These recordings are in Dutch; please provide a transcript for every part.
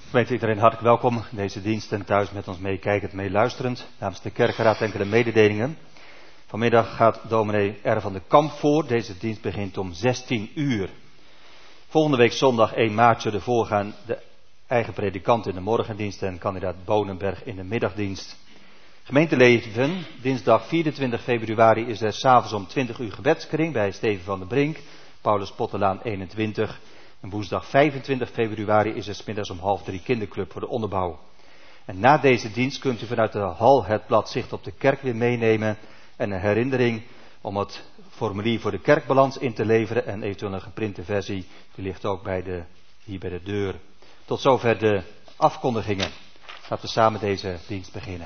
Gemeente, iedereen hartelijk welkom in deze dienst en thuis met ons meekijkend, meeluisterend. Namens de kerkenraad enkele mededelingen. Vanmiddag gaat dominee R. van de Kamp voor. Deze dienst begint om 16 uur. Volgende week zondag 1 maart zullen voorgaan de eigen predikant in de morgendienst en kandidaat Bonenberg in de middagdienst. Gemeenteleven, dinsdag 24 februari is er 's avonds om 20 uur gebedskring bij Steven van der Brink, Paulus Pottelaan 21. En woensdag 25 februari is er 's middags om 2:30 kinderclub voor de onderbouw. En na deze dienst kunt u vanuit de hal het blad Zicht op de Kerk weer meenemen. En een herinnering om het formulier voor de kerkbalans in te leveren. En eventueel een geprinte versie, die ligt ook hier bij de deur. Tot zover de afkondigingen. Laten we samen deze dienst beginnen.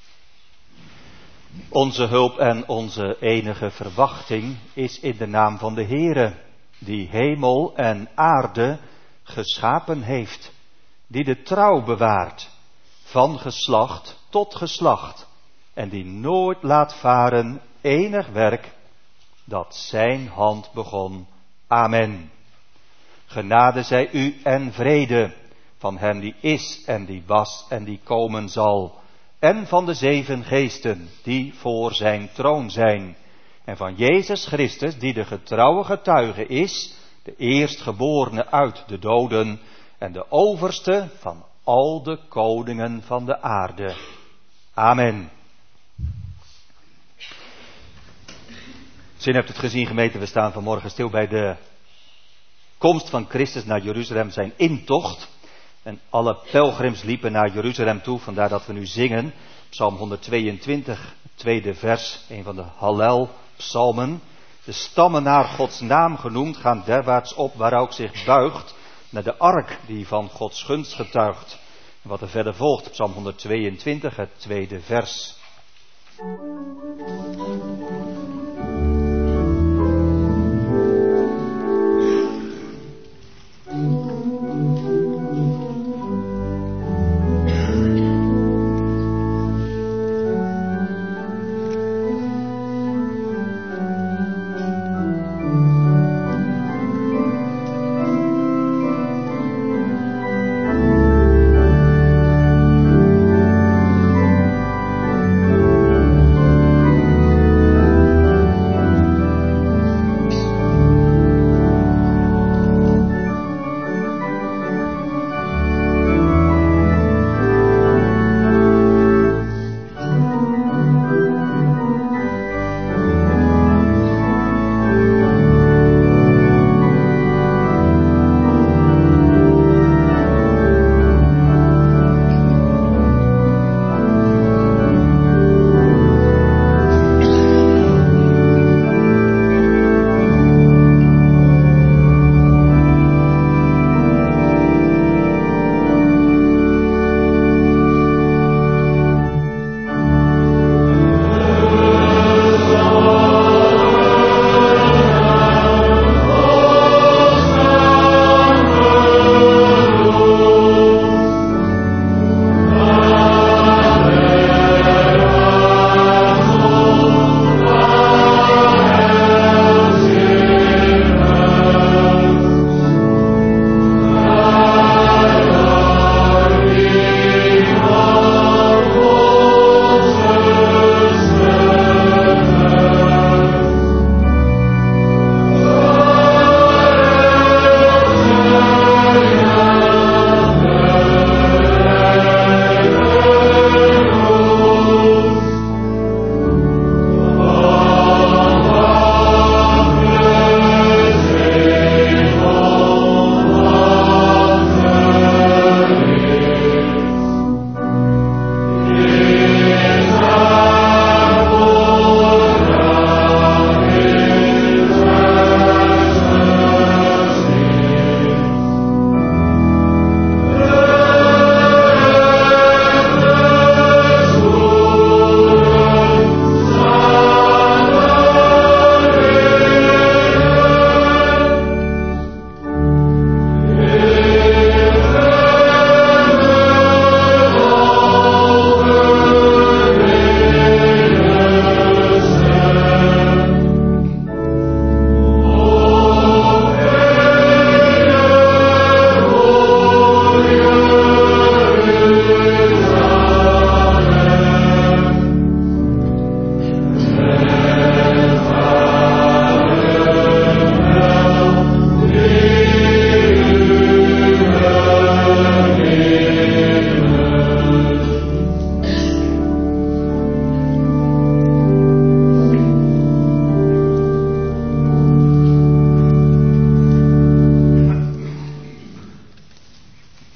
Onze hulp en onze enige verwachting is in de naam van de Heere, die hemel en aarde geschapen heeft, die de trouw bewaart, van geslacht tot geslacht, en die nooit laat varen enig werk dat zijn hand begon. Amen. Genade zij u en vrede van hem die is en die was en die komen zal, en van de 7 geesten die voor zijn troon zijn, en van Jezus Christus die de getrouwe getuige is, de eerstgeborene uit de doden en de overste van al de koningen van de aarde. Amen. Misschien hebt u het gezien, gemeente, we staan vanmorgen stil bij de komst van Christus naar Jeruzalem, zijn intocht. En alle pelgrims liepen naar Jeruzalem toe, vandaar dat we nu zingen. Psalm 122, tweede vers, een van de Hallel-psalmen. De stammen naar Gods naam genoemd gaan derwaarts op, waar ook zich buigt naar de ark die van Gods gunst getuigt. En wat er verder volgt, Psalm 122, het tweede vers.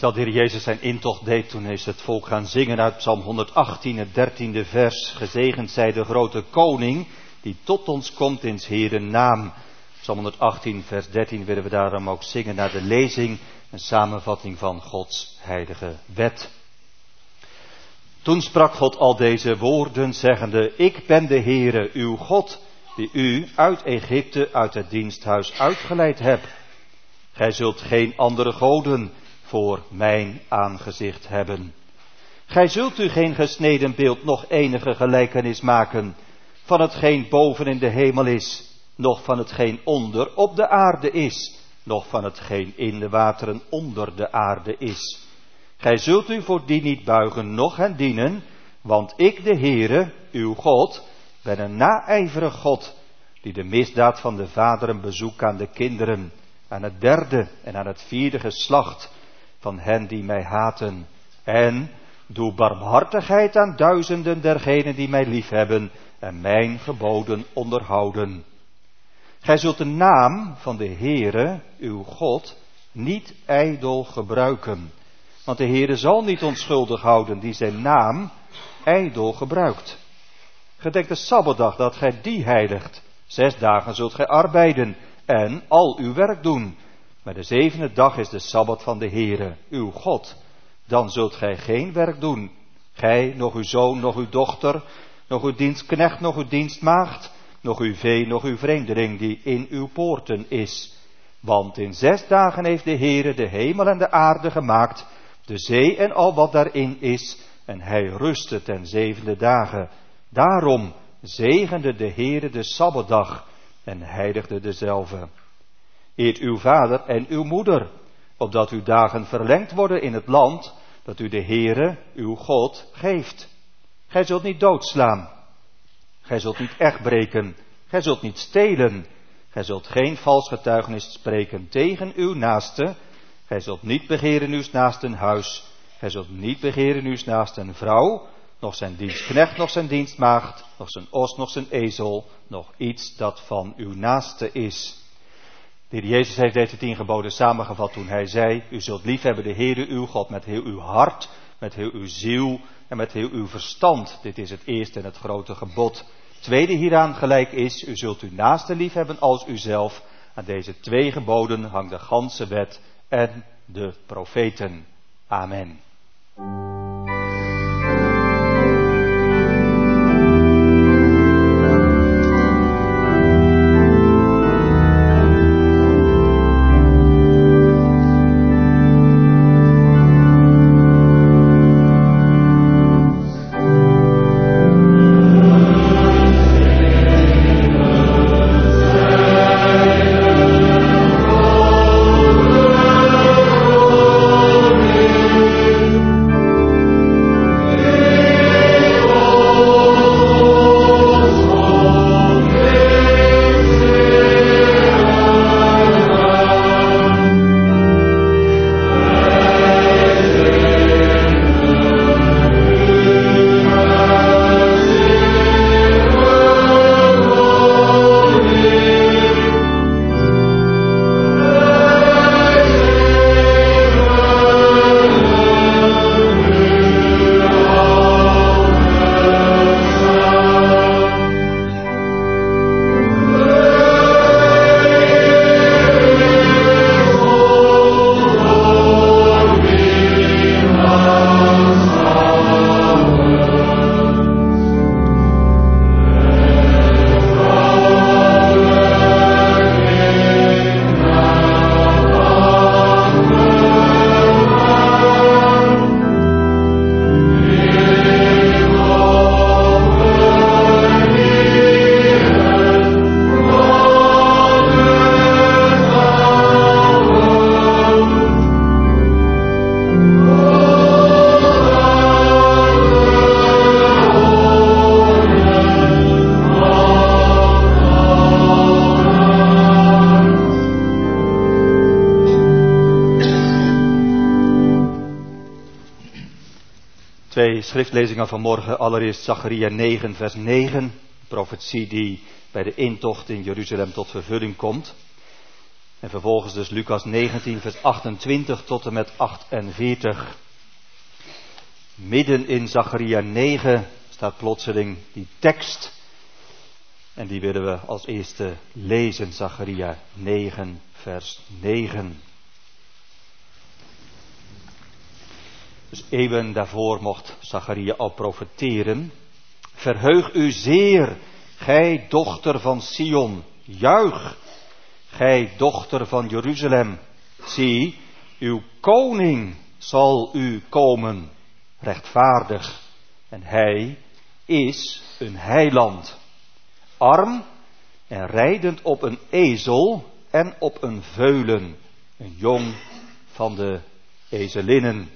Dat de Heer Jezus zijn intocht deed, toen is het volk gaan zingen uit Psalm 118, het 13e vers. Gezegend zij de grote koning, die tot ons komt in 's Heeren naam. Psalm 118, vers 13 willen we daarom ook zingen naar de lezing, een samenvatting van Gods heilige wet. Toen sprak God al deze woorden, zeggende, ik ben de Heere, uw God, die u uit Egypte, uit het diensthuis uitgeleid hebt. Gij zult geen andere goden voor mijn aangezicht hebben. Gij zult u geen gesneden beeld, nog enige gelijkenis maken van hetgeen boven in de hemel is, noch van hetgeen onder op de aarde is, noch van hetgeen in de wateren onder de aarde is. Gij zult u voor die niet buigen, noch hen dienen, want ik, de Heere, uw God, ben een naijverig God, die de misdaad van de vaderen bezoekt aan de kinderen, aan het derde en aan het vierde geslacht van hen die mij haten. En doe barmhartigheid aan duizenden dergenen die mij liefhebben en mijn geboden onderhouden. Gij zult de naam van de Heere, uw God, niet ijdel gebruiken. Want de Heere zal niet onschuldig houden die zijn naam ijdel gebruikt. Gedenk de Sabbatdag dat gij die heiligt. 6 dagen zult gij arbeiden en al uw werk doen. Maar de 7e dag is de Sabbat van de Heere, uw God. Dan zult gij geen werk doen. Gij, nog uw zoon, nog uw dochter, nog uw dienstknecht, nog uw dienstmaagd, nog uw vee, nog uw vreemdeling die in uw poorten is. Want in 6 dagen heeft de Heere de hemel en de aarde gemaakt, de zee en al wat daarin is, en hij rustte ten 7e dagen. Daarom zegende de Heere de Sabbatdag en heiligde dezelve. Eert uw vader en uw moeder, opdat uw dagen verlengd worden in het land dat u de Heere, uw God, geeft. Gij zult niet doodslaan. Gij zult niet echtbreken. Gij zult niet stelen. Gij zult geen vals getuigenis spreken tegen uw naaste. Gij zult niet begeren uws naasten huis. Gij zult niet begeren uws naasten vrouw, nog zijn dienstknecht, nog zijn dienstmaagd, nog zijn os, nog zijn ezel, nog iets dat van uw naaste is. De Heer Jezus heeft deze 10 geboden samengevat toen hij zei, u zult liefhebben de Heere uw God met heel uw hart, met heel uw ziel en met heel uw verstand. Dit is het eerste en het grote gebod. Tweede hieraan gelijk is, u zult uw naaste liefhebben als uzelf. Aan deze 2 geboden hangt de ganse wet en de profeten. Amen. Schriftlezingen vanmorgen, allereerst Zacharia 9 vers 9, profetie die bij de intocht in Jeruzalem tot vervulling komt. En vervolgens dus Lucas 19 vers 28 tot en met 48. Midden in Zacharia 9 staat plotseling die tekst. En die willen we als eerste lezen. Zacharia 9 vers 9. Dus eeuwen daarvoor mocht Zacharia al profeteren. Verheug u zeer, gij dochter van Sion. Juich, gij dochter van Jeruzalem. Zie, uw koning zal u komen, rechtvaardig. En hij is een heiland. Arm en rijdend op een ezel en op een veulen. Een jong van de ezelinnen.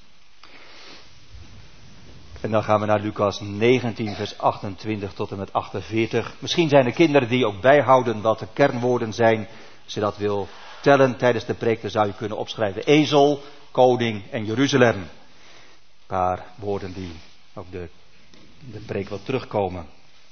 En dan gaan we naar Lucas 19 vers 28 tot en met 48. Misschien zijn er kinderen die ook bijhouden wat de kernwoorden zijn. Als je dat wil tellen tijdens de preek, dan zou je kunnen opschrijven. Ezel, koning en Jeruzalem. Een paar woorden die ook de preek wat terugkomen.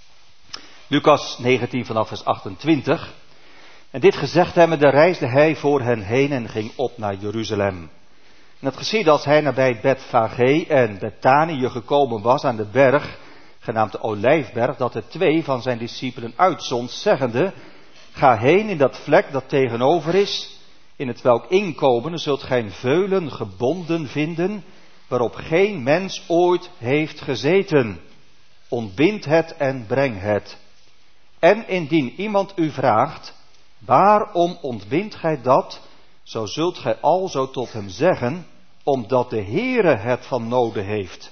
Lucas 19 vanaf vers 28. En dit gezegd hebbende reisde hij voor hen heen en ging op naar Jeruzalem. En het geschiedde als hij nabij Betfage en Betanië gekomen was aan de berg, genaamd de Olijfberg, dat er 2 van zijn discipelen uitzond, zeggende, ga heen in dat vlek dat tegenover is, in het welk inkomen zult gij een veulen gebonden vinden, waarop geen mens ooit heeft gezeten. Ontbind het en breng het. En indien iemand u vraagt, waarom ontbindt gij dat, zo zult gij alzo tot hem zeggen, omdat de Heere het van noden heeft.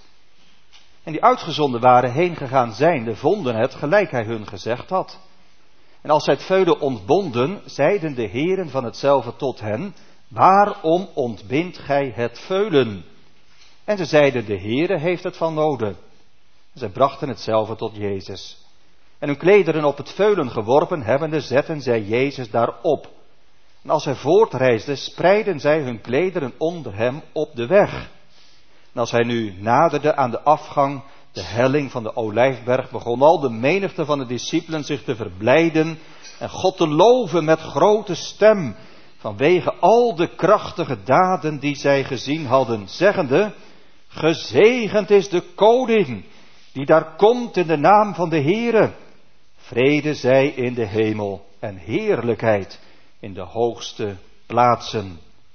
En die uitgezonden waren heen gegaan zijnde, vonden het gelijk hij hun gezegd had. En als zij het veulen ontbonden, zeiden de heren van hetzelfde tot hen, waarom ontbindt gij het veulen? En ze zeiden, de Heere heeft het van noden. En zij brachten hetzelfde tot Jezus. En hun klederen op het veulen geworpen hebbende, zetten zij Jezus daarop. En als hij voortreisde, spreidden zij hun klederen onder hem op de weg. En als hij nu naderde aan de afgang, de helling van de Olijfberg, begon al de menigte van de discipelen zich te verblijden en God te loven met grote stem, vanwege al de krachtige daden die zij gezien hadden, zeggende, gezegend is de koning, die daar komt in de naam van de Heere. Vrede zij in de hemel en heerlijkheid in de hoogste plaatsen.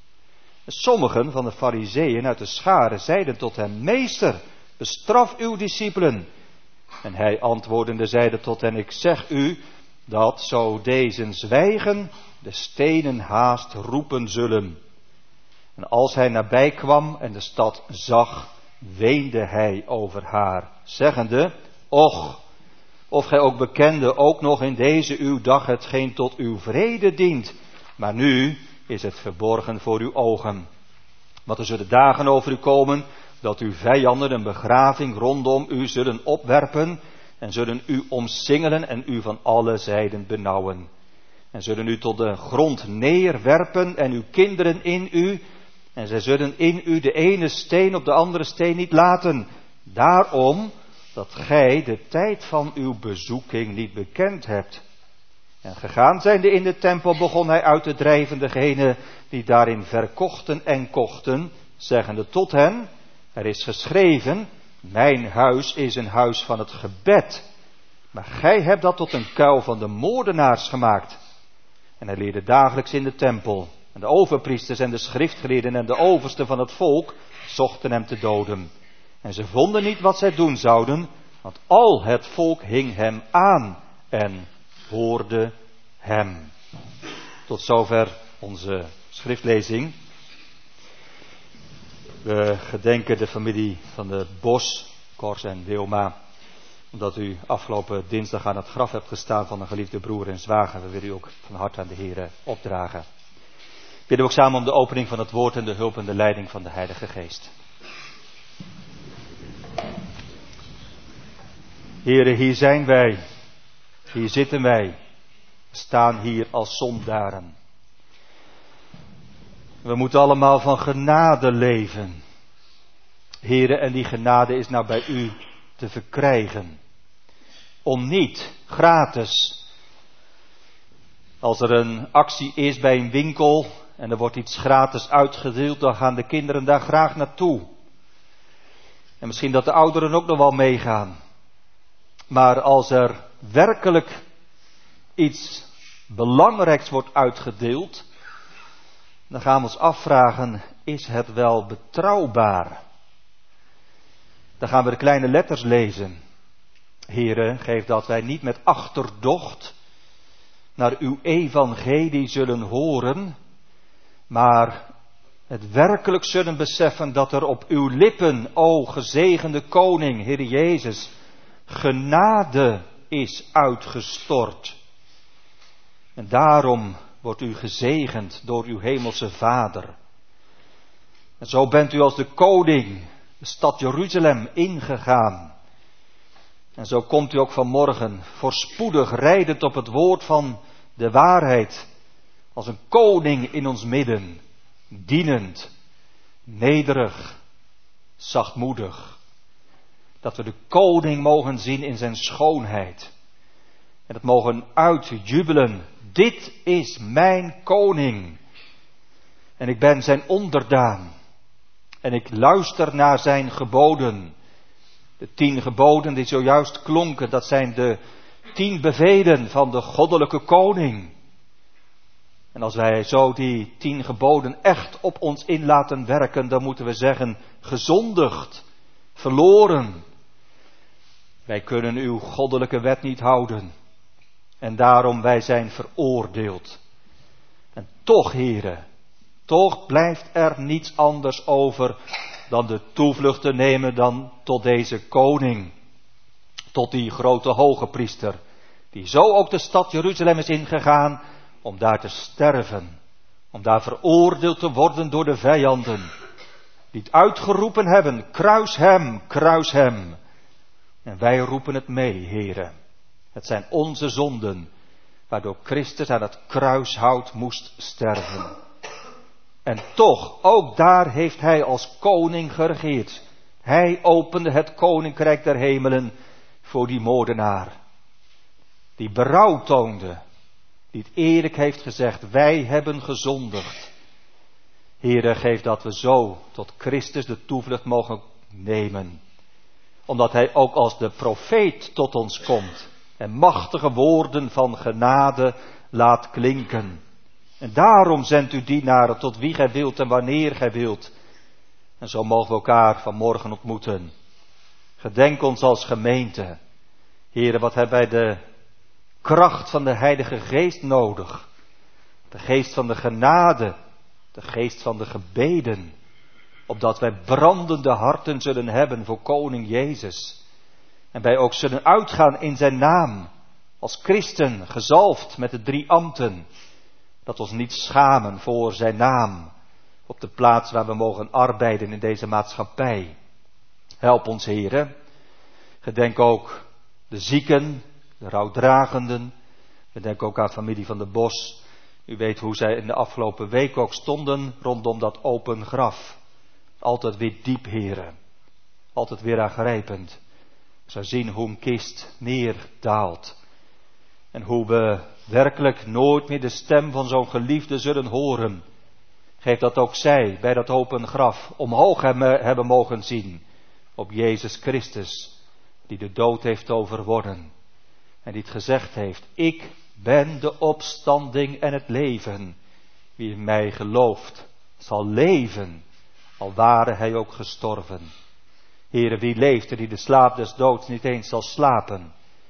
Sommigen van de Farizeeën uit de scharen zeiden tot hem, meester, bestraf uw discipelen. En hij antwoordende zeide tot hen, ik zeg u, dat zo deze zwijgen, de stenen haast roepen zullen. En als hij nabij kwam en de stad zag, weende hij over haar, zeggende, och, of gij ook bekende, ook nog in deze uw dag hetgeen tot uw vrede dient, maar nu is het verborgen voor uw ogen. Want er zullen dagen over u komen, dat uw vijanden een begraving rondom u zullen opwerpen, en zullen u omsingelen en u van alle zijden benauwen. En zullen u tot de grond neerwerpen en uw kinderen in u, en zij zullen in u de ene steen op de andere steen niet laten. Daarom dat gij de tijd van uw bezoeking niet bekend hebt. En gegaan zijnde in de tempel begon hij uit te drijven degenen die daarin verkochten en kochten, zeggende tot hen, er is geschreven, mijn huis is een huis van het gebed, maar gij hebt dat tot een kuil van de moordenaars gemaakt. En hij leerde dagelijks in de tempel, en de overpriesters en de schriftgeleerden en de oversten van het volk zochten hem te doden. En ze vonden niet wat zij doen zouden, want al het volk hing hem aan en hoorde hem. Tot zover onze schriftlezing. We gedenken de familie van de Bos, Kors en Wilma, omdat u afgelopen dinsdag aan het graf hebt gestaan van een geliefde broer en zwager. We willen u ook van harte aan de Heere opdragen. We bidden ook samen om de opening van het woord en de hulp en de leiding van de Heilige Geest. Heere, hier zijn wij, hier zitten wij, we staan hier als zondaren. We moeten allemaal van genade leven. Heere, en die genade is nou bij u te verkrijgen. Om niet, gratis, Als er een actie is bij een winkel en er wordt iets gratis uitgedeeld, dan gaan de kinderen daar graag naartoe. En misschien dat de ouderen ook nog wel meegaan. Maar als er werkelijk iets belangrijks wordt uitgedeeld, dan gaan we ons afvragen, is het wel betrouwbaar? Dan gaan we de kleine letters lezen. Heere, geef dat wij niet met achterdocht naar uw evangelie zullen horen, maar het werkelijk zullen beseffen dat er op uw lippen, o gezegende koning, Heer Jezus, genade is uitgestort. En daarom wordt u gezegend door uw hemelse Vader. En zo bent u als de koning de stad Jeruzalem ingegaan. En zo komt u ook vanmorgen voorspoedig rijdend op het woord van de waarheid. Als een koning in ons midden, dienend, nederig, zachtmoedig. Dat we de koning mogen zien in zijn schoonheid. En dat mogen uitjubelen. Dit is mijn koning. En ik ben zijn onderdaan. En ik luister naar zijn geboden. De 10 geboden die zojuist klonken, dat zijn de 10 bevelen van de goddelijke koning. En als wij zo die 10 geboden echt op ons in laten werken, dan moeten we zeggen, gezondigd, verloren. Wij kunnen uw goddelijke wet niet houden. En daarom wij zijn veroordeeld. En toch, heren, toch blijft er niets anders over dan de toevlucht te nemen dan tot deze koning. Tot die grote hoge priester, die zo ook de stad Jeruzalem is ingegaan om daar te sterven. Om daar veroordeeld te worden door de vijanden. Die het uitgeroepen hebben, kruis hem, kruis hem. En wij roepen het mee, heren. Het zijn onze zonden, waardoor Christus aan het kruishout moest sterven. En toch, ook daar heeft hij als koning geregeerd. Hij opende het koninkrijk der hemelen voor die moordenaar. Die berouw toonde, die het eerlijk heeft gezegd, wij hebben gezondigd. Heere, geef dat we zo tot Christus de toevlucht mogen nemen. Omdat hij ook als de profeet tot ons komt. En machtige woorden van genade laat klinken. En daarom zendt u dienaren tot wie gij wilt en wanneer gij wilt. En zo mogen we elkaar vanmorgen ontmoeten. Gedenk ons als gemeente. Heere, wat hebben wij de kracht van de Heilige Geest nodig. De geest van de genade. De geest van de gebeden. Opdat wij brandende harten zullen hebben voor koning Jezus. En wij ook zullen uitgaan in zijn naam. Als christen gezalfd met de 3 ambten. Dat ons niet schamen voor zijn naam. Op de plaats waar we mogen arbeiden in deze maatschappij. Help ons, heren. Gedenk ook de zieken, de rouwdragenden. Gedenk ook aan familie van de Bos. U weet hoe zij in de afgelopen week ook stonden rondom dat open graf. Altijd weer diep, heren. Altijd weer aangrijpend. Zou zien hoe een kist neerdaalt. En hoe we werkelijk nooit meer de stem van zo'n geliefde zullen horen. Geef dat ook zij bij dat open graf omhoog hebben mogen zien. Op Jezus Christus, die de dood heeft overwonnen. En die het gezegd heeft, ik ben de opstanding en het leven. Wie in mij gelooft, zal leven, al ware hij ook gestorven. Heere, wie leeft er die de slaap des doods niet eens zal slapen?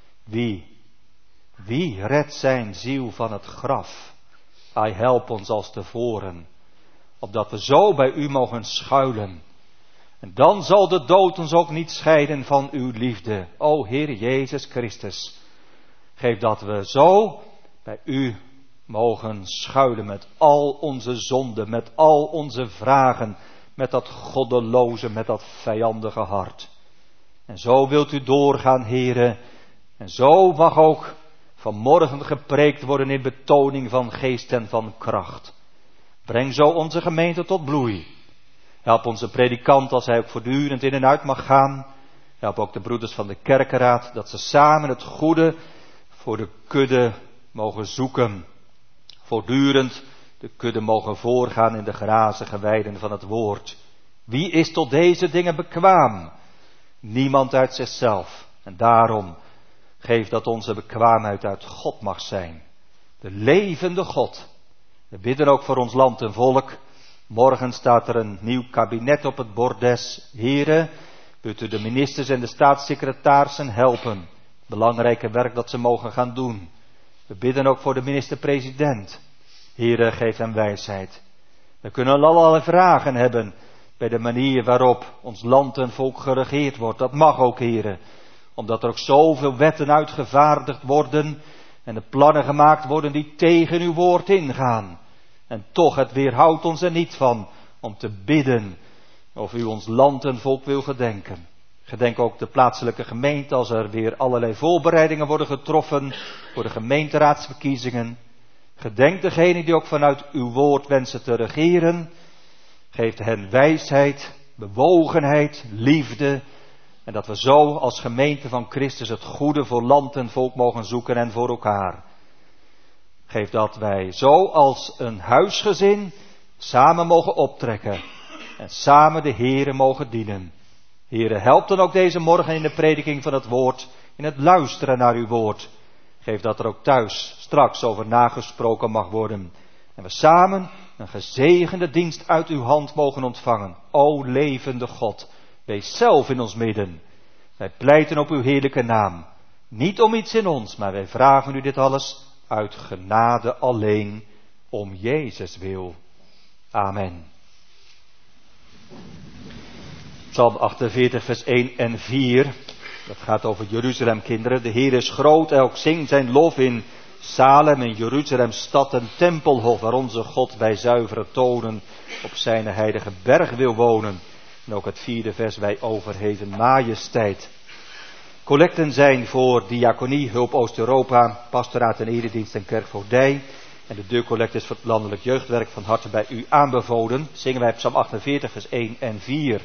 Wie redt zijn ziel van het graf? Hij help ons als tevoren, opdat we zo bij u mogen schuilen. En dan zal de dood ons ook niet scheiden van uw liefde. O Heer Jezus Christus, geef dat we zo bij u mogen schuilen met al onze zonden, met al onze vragen, met dat goddeloze, met dat vijandige hart. En zo wilt u doorgaan, Heere. En zo mag ook vanmorgen gepreekt worden in betoning van geest en van kracht. Breng zo onze gemeente tot bloei. Help onze predikant als hij ook voortdurend in en uit mag gaan. Help ook de broeders van de kerkenraad dat ze samen het goede voor de kudde mogen zoeken. voortdurend de kudde mogen voorgaan in de grazige weiden van het woord. Wie is tot deze dingen bekwaam? Niemand uit zichzelf. En daarom geef dat onze bekwaamheid uit God mag zijn. De levende God. We bidden ook voor ons land en volk. Morgen staat er een nieuw kabinet op het bordes. Heren, wilt u de ministers en de staatssecretarissen helpen. Belangrijke werk dat ze mogen gaan doen. We bidden ook voor de minister-president. Heren, geef hem wijsheid. We kunnen allerlei vragen hebben bij de manier waarop ons land en volk geregeerd wordt. Dat mag ook, heren. Omdat er ook zoveel wetten uitgevaardigd worden en de plannen gemaakt worden die tegen uw woord ingaan. En toch, het weerhoudt ons er niet van om te bidden of u ons land en volk wil gedenken. Gedenk ook de plaatselijke gemeente als er weer allerlei voorbereidingen worden getroffen voor de gemeenteraadsverkiezingen. Gedenk degenen die ook vanuit uw woord wensen te regeren. Geef hen wijsheid, bewogenheid, liefde. En dat we zo als gemeente van Christus het goede voor land en volk mogen zoeken en voor elkaar. Geef dat wij zo als een huisgezin samen mogen optrekken. En samen de Heere mogen dienen. Heere, help dan ook deze morgen in de prediking van het woord. In het luisteren naar uw woord. Geef dat er ook thuis straks over nagesproken mag worden. En we samen een gezegende dienst uit uw hand mogen ontvangen. O levende God, wees zelf in ons midden. Wij pleiten op uw heerlijke naam. Niet om iets in ons, maar wij vragen u dit alles uit genade alleen, om Jezus wil. Amen. Psalm 48 vers 1 en 4. Dat gaat over Jeruzalem, kinderen. De Heer is groot, elk zingt zijn lof in Salem, in Jeruzalem, stad en tempelhof, waar onze God bij zuivere tonen op zijn heilige berg wil wonen. En ook het 4e vers, wij overheven majesteit. Collecten zijn voor diaconie, hulp Oost-Europa, pastoraat en eredienst en kerkvoogdij. En de deurcollecte is voor het landelijk jeugdwerk van harte bij u aanbevolen. Zingen wij Psalm 48 vers 1 en 4.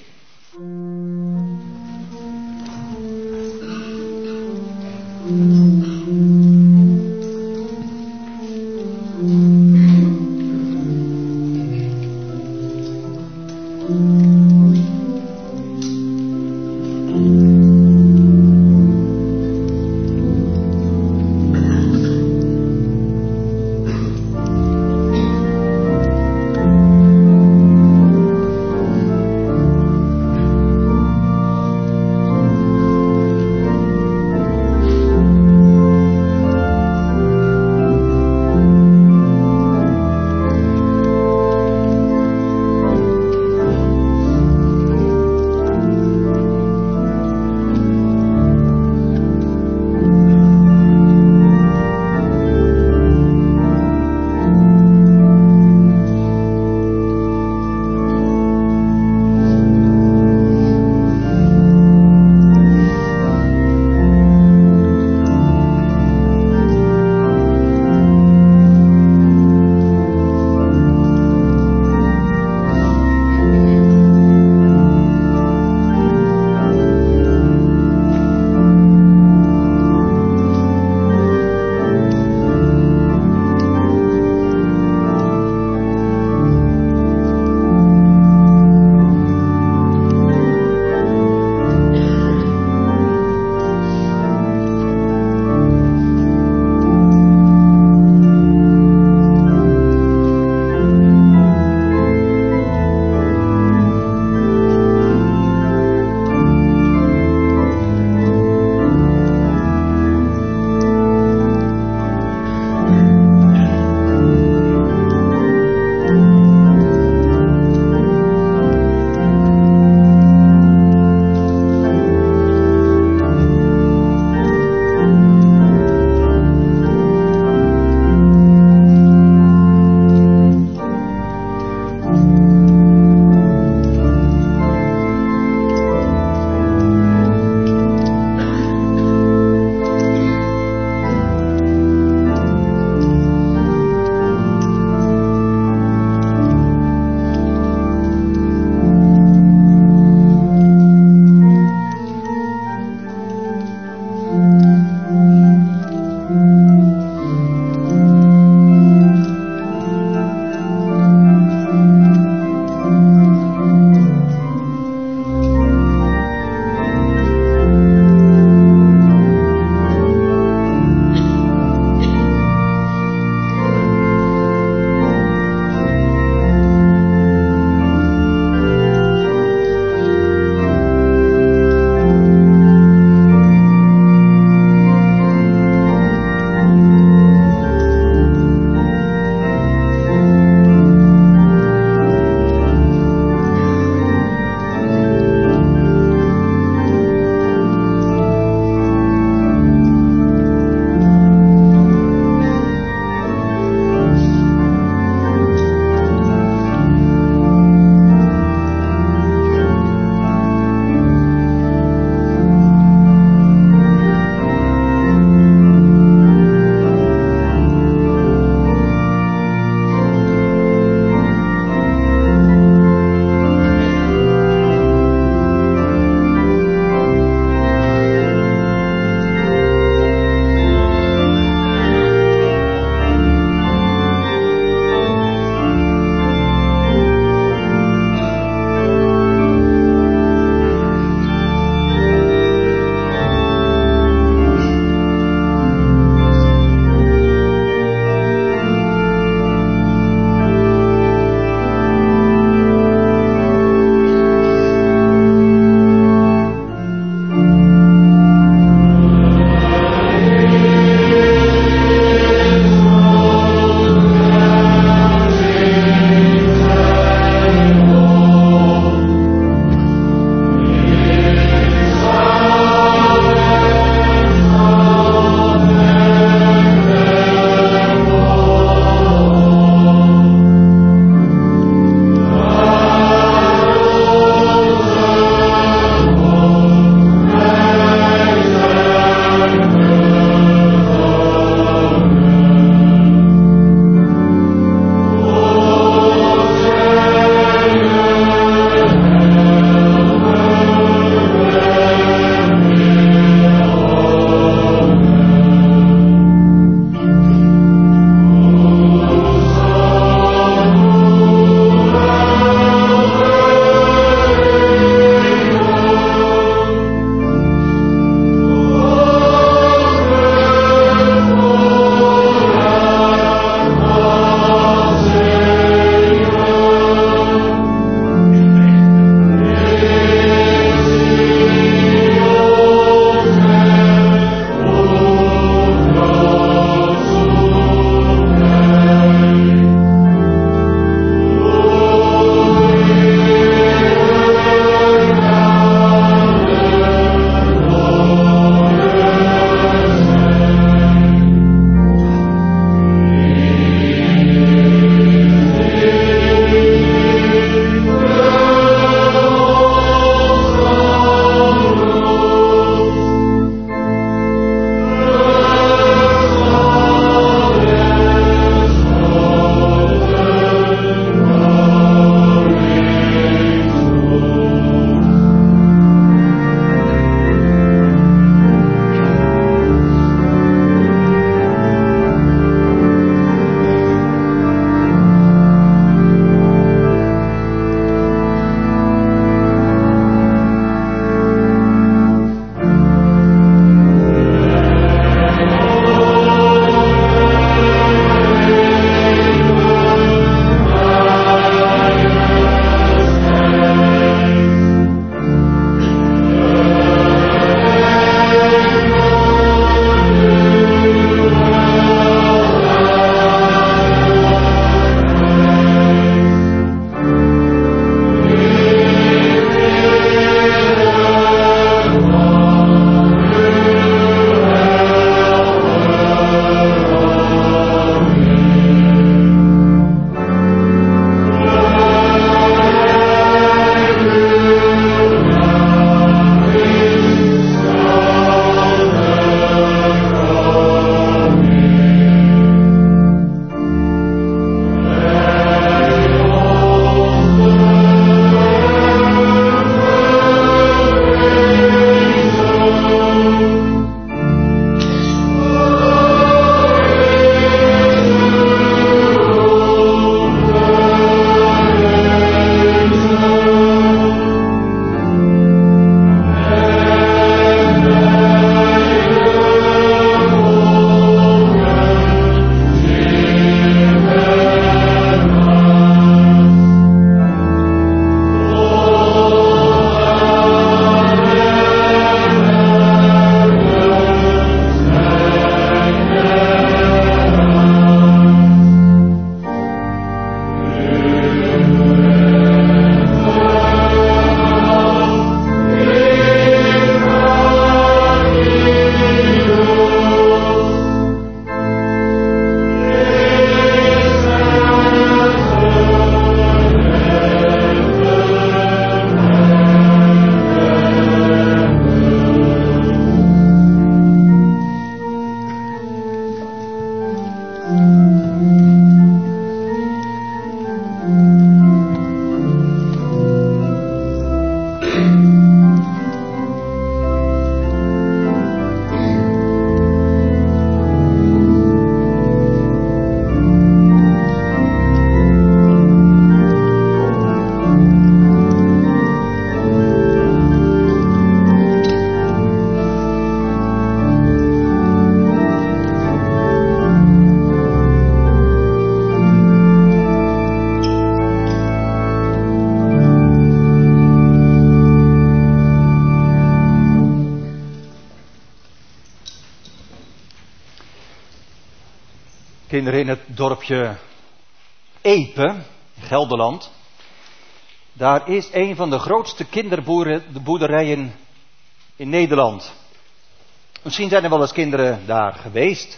kinderen in het dorpje Epe, Gelderland. Daar is een van de grootste kinderboerderijen in Nederland. Misschien zijn er wel eens kinderen daar geweest.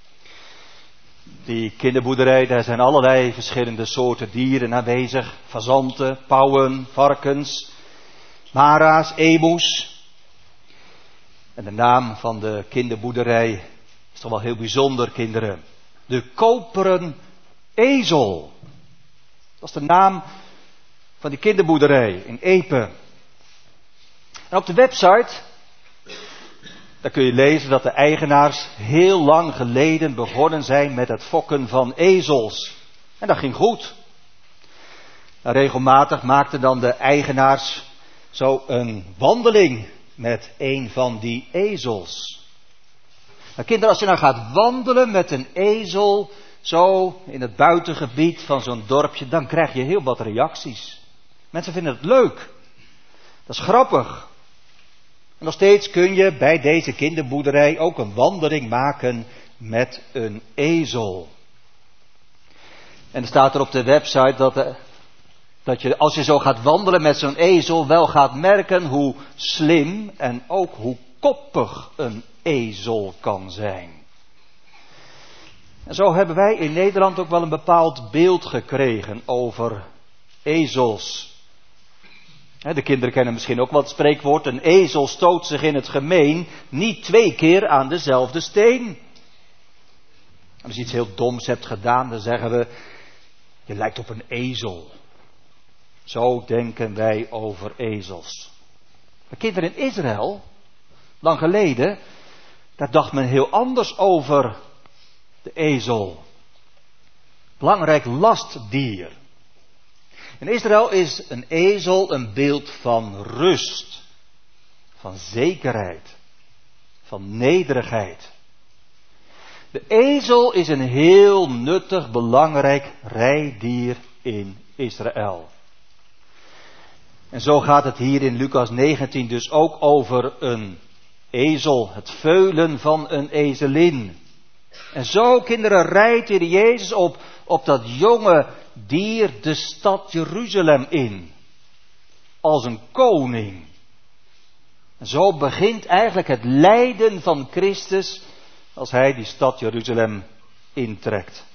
Die kinderboerderij, daar zijn allerlei verschillende soorten dieren aanwezig. Fazanten, pauwen, varkens, mara's, emus. En de naam van de kinderboerderij is toch wel heel bijzonder, kinderen. De koperen ezel. Dat is de naam van die kinderboerderij in Epe. En op de website, daar kun je lezen dat de eigenaars heel lang geleden begonnen zijn met het fokken van ezels. En dat ging goed. En regelmatig maakten dan de eigenaars zo een wandeling met een van die ezels. Nou, kinderen, als je nou gaat wandelen met een ezel, zo in het buitengebied van zo'n dorpje, dan krijg je heel wat reacties. Mensen vinden het leuk. Dat is grappig. En nog steeds kun je bij deze kinderboerderij ook een wandeling maken met een ezel. En er staat er op de website dat je, als je zo gaat wandelen met zo'n ezel, wel gaat merken hoe slim en ook hoe koppig een ezel kan zijn. En zo hebben wij in Nederland ook wel een bepaald beeld gekregen over ezels. De kinderen kennen misschien ook wel het spreekwoord: een ezel stoot zich in het gemeen niet 2 keer aan dezelfde steen. En als je iets heel doms hebt gedaan, dan zeggen we: je lijkt op een ezel. Zo denken wij over ezels. Maar kinderen in Israël, lang geleden, daar dacht men heel anders over de ezel. Belangrijk lastdier. In Israël is een ezel een beeld van rust, van zekerheid, van nederigheid. De ezel is een heel nuttig, belangrijk rijdier in Israël. En zo gaat het hier in Lucas 19 dus ook over een ezel, het veulen van een ezelin. En zo, kinderen, rijdt hier Jezus op dat jonge dier de stad Jeruzalem in. Als een koning. En zo begint eigenlijk het lijden van Christus als hij die stad Jeruzalem intrekt.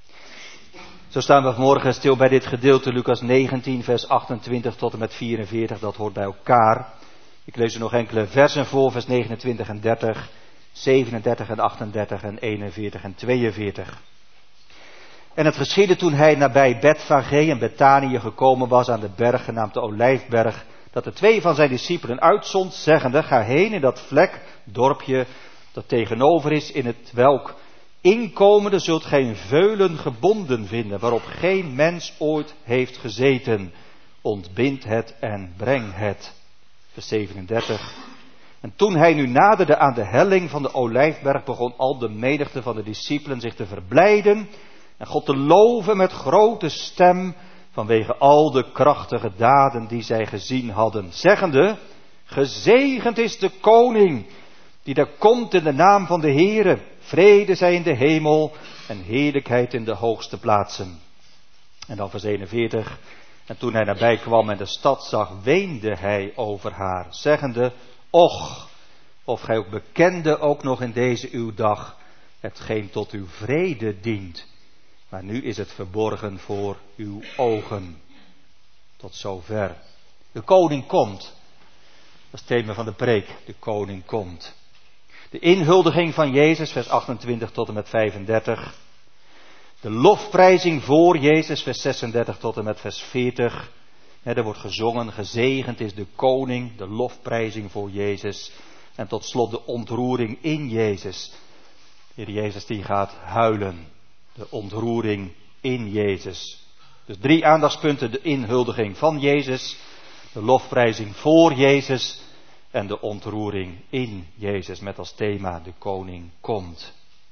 Zo staan we vanmorgen stil bij dit gedeelte, Lucas 19, vers 28 tot en met 44, dat hoort bij elkaar. Ik lees er nog enkele versen voor, vers 29 en 30, 37 en 38 en 41 en 42. En het geschiedde toen hij nabij Betfage en Betanië gekomen was aan de berg genaamd de Olijfberg, dat de 2 van zijn discipelen uitzond, zeggende: ga heen in dat vlek, dorpje, dat tegenover is, in het welk inkomende zult gij een veulen gebonden vinden, waarop geen mens ooit heeft gezeten. Ontbind het en breng het. Vers 37. En toen hij nu naderde aan de helling van de Olijfberg, begon al de menigte van de discipelen zich te verblijden en God te loven met grote stem vanwege al de krachtige daden die zij gezien hadden, zeggende: gezegend is de koning die daar komt in de naam van de Heere. Vrede zij in de hemel en heerlijkheid in de hoogste plaatsen. En dan vers 41. En toen hij nabij kwam en de stad zag, weende hij over haar, zeggende: och, of gij ook bekende ook nog in deze uw dag hetgeen tot uw vrede dient. Maar nu is het verborgen voor uw ogen. Tot zover. De koning komt. Dat is het thema van de preek. De koning komt. De inhuldiging van Jezus, vers 28 tot en met 35. De lofprijzing voor Jezus, vers 36 tot en met vers 40. Er wordt gezongen: gezegend is de koning, de lofprijzing voor Jezus. En tot slot de ontroering in Jezus. De Heer Jezus die gaat huilen. De ontroering in Jezus. Dus 3 aandachtspunten: de inhuldiging van Jezus, de lofprijzing voor Jezus en de ontroering in Jezus, met als thema: de koning komt.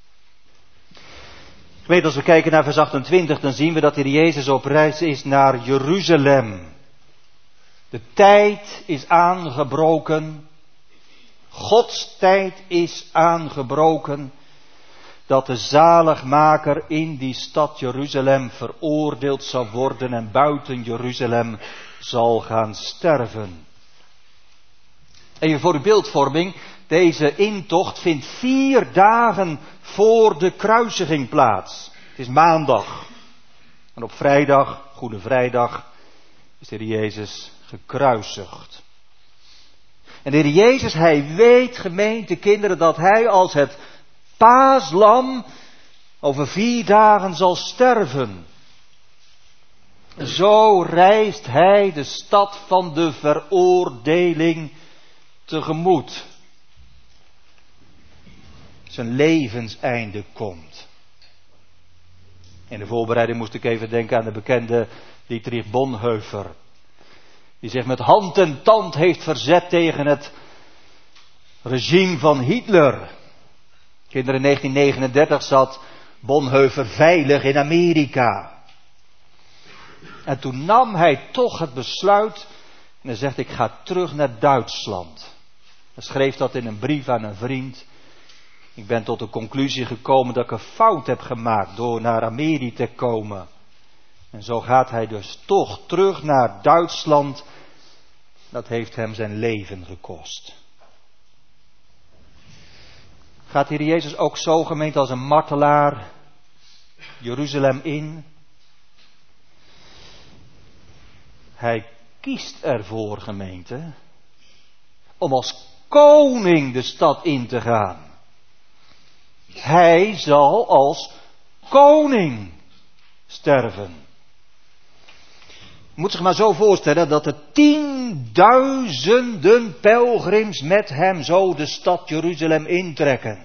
Als we kijken naar vers 28, dan zien we dat hier Jezus op reis is naar Jeruzalem. De tijd is aangebroken. Gods tijd is aangebroken. dat de zaligmaker in die stad Jeruzalem veroordeeld zal worden en buiten Jeruzalem zal gaan sterven. Even voor uw beeldvorming, deze intocht vindt 4 dagen voor de kruisiging plaats. Het is maandag. En op vrijdag, Goede Vrijdag, is de Heer Jezus gekruisigd. En de Heer Jezus, hij weet, gemeente kinderen, dat hij als het paaslam over 4 dagen zal sterven. Zo reist hij de stad van de veroordeling tegemoet. Zijn levenseinde komt. In de voorbereiding moest ik even denken aan de bekende Dietrich Bonhoeffer. Die zich met hand en tand heeft verzet tegen het regime van Hitler. Kinderen, in 1939 zat Bonhoeffer veilig in Amerika. En toen nam hij toch het besluit en hij zegt, ik ga terug naar Duitsland. Hij schreef dat in een brief aan een vriend. Ik ben tot de conclusie gekomen dat ik een fout heb gemaakt door naar Amerika te komen. En zo gaat hij dus toch terug naar Duitsland. Dat heeft hem zijn leven gekost. Gaat hier Jezus ook zo, gemeente, als een martelaar Jeruzalem in? Hij kiest ervoor, gemeente, om als koning de stad in te gaan. Hij zal als koning sterven. Je moet zich maar zo voorstellen dat er 10.000 pelgrims met hem zo de stad Jeruzalem intrekken.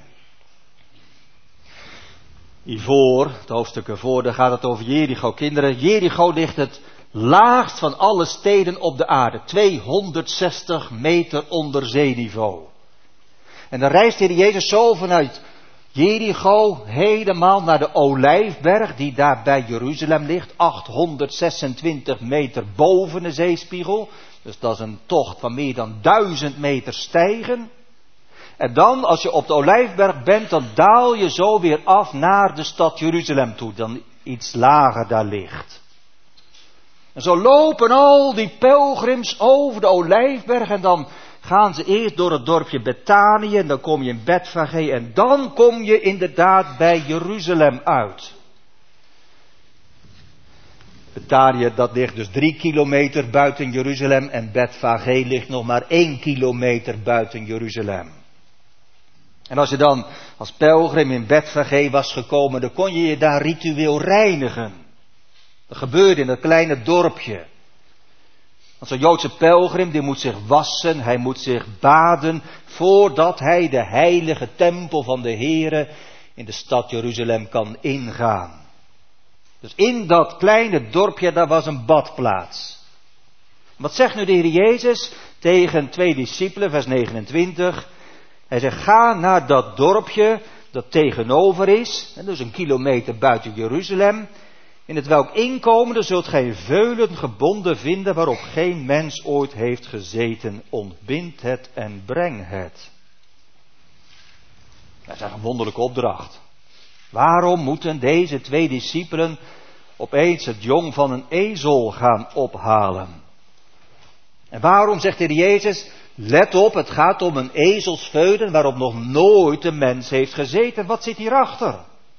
Hiervoor, het hoofdstuk ervoor, daar gaat het over Jericho. Kinderen, Jericho ligt het laagst van alle steden op de aarde. 260 meter onder zeeniveau. En dan reist de Heer Jezus zo vanuit Jericho helemaal naar de Olijfberg, die daar bij Jeruzalem ligt. 826 meter boven de zeespiegel. Dus dat is een tocht van meer dan 1000 meter stijgen. En dan, als je op de Olijfberg bent, dan daal je zo weer af naar de stad Jeruzalem toe. Dan iets lager daar ligt. En zo lopen al die pelgrims over de Olijfberg en dan gaan ze eerst door het dorpje Betanië en dan kom je in Betfage en dan kom je inderdaad bij Jeruzalem uit. Betanië, dat ligt dus 3 kilometer buiten Jeruzalem en Betfage ligt nog maar 1 kilometer buiten Jeruzalem. En als je dan als pelgrim in Betfage was gekomen, dan kon je je daar ritueel reinigen. Dat gebeurde in dat kleine dorpje. Want zo'n Joodse pelgrim, die moet zich wassen, hij moet zich baden, voordat hij de heilige tempel van de Heere in de stad Jeruzalem kan ingaan. Dus in dat kleine dorpje, daar was een badplaats. Wat zegt nu de Heer Jezus tegen 2 discipelen, vers 29? Hij zegt, ga naar dat dorpje dat tegenover is, dus 1 kilometer buiten Jeruzalem. In het welk inkomende zult gij veulen gebonden vinden waarop geen mens ooit heeft gezeten. Ontbind het en breng het. Dat is een wonderlijke opdracht. Waarom moeten deze 2 discipelen opeens het jong van een ezel gaan ophalen? En waarom zegt de Heer Jezus, let op, het gaat om een ezelsveulen waarop nog nooit een mens heeft gezeten. Wat zit hierachter?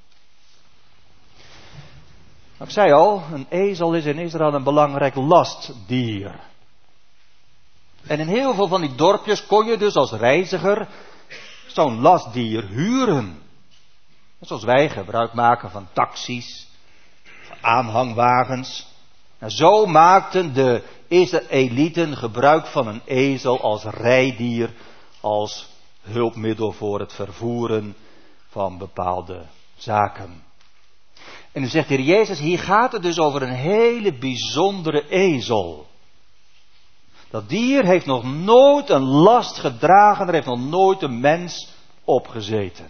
Ik zei al, een ezel is in Israël een belangrijk lastdier. En in heel veel van die dorpjes kon je dus als reiziger zo'n lastdier huren. Zoals wij gebruik maken van taxis, van aanhangwagens. En zo maakten de Israëlieten gebruik van een ezel als rijdier, als hulpmiddel voor het vervoeren van bepaalde zaken. En nu zegt de Heer Jezus, hier gaat het dus over een hele bijzondere ezel. Dat dier heeft nog nooit een last gedragen, er heeft nog nooit een mens opgezeten.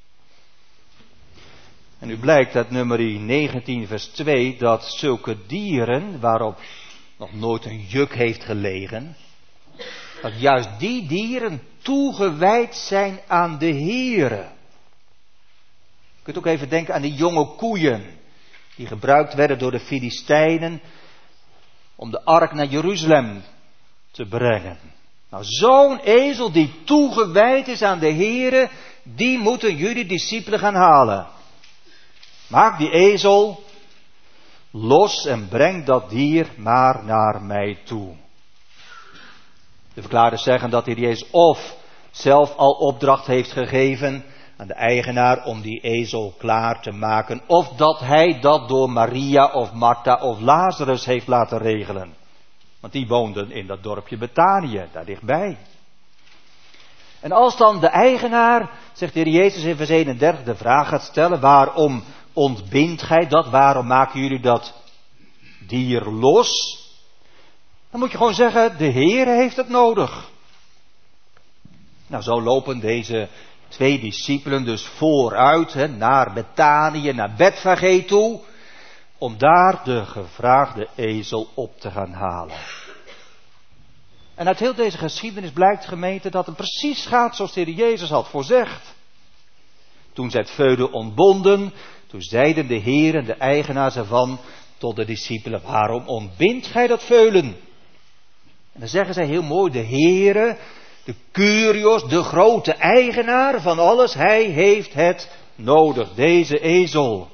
En nu blijkt uit nummer 19 vers 2 dat zulke dieren, waarop nog nooit een juk heeft gelegen, dat juist die dieren toegewijd zijn aan de Heere. kunt ook even denken aan die jonge koeien die gebruikt werden door de Filistijnen om de ark naar Jeruzalem te brengen. Nou, zo'n ezel die toegewijd is aan de Here, die moeten jullie discipelen gaan halen. Maak die ezel los en breng dat dier maar naar mij toe. De verklaarders zeggen dat hier Jezus of zelf al opdracht heeft gegeven aan de eigenaar om die ezel klaar te maken, of dat hij dat door Maria of Martha of Lazarus heeft laten regelen. Want die woonden in dat dorpje Betanië, daar dichtbij. En als dan de eigenaar, zegt de Heer Jezus in vers 31, de vraag gaat stellen: waarom ontbindt gij dat? Waarom maken jullie dat dier los? Dan moet je gewoon zeggen: de Heer heeft het nodig. Nou, zo lopen deze 2 discipelen dus vooruit naar Betanië, naar Betfage toe, om daar de gevraagde ezel op te gaan halen. En uit heel deze geschiedenis blijkt, gemeente, dat het precies gaat zoals de Heer Jezus had voorzegd. Toen zij het veulen ontbonden, toen zeiden de Heer en de eigenaars ervan tot de discipelen: waarom ontbindt gij dat veulen? En dan zeggen zij heel mooi: de Heere, de Kyrios, de grote eigenaar van alles, hij heeft het nodig, deze ezel.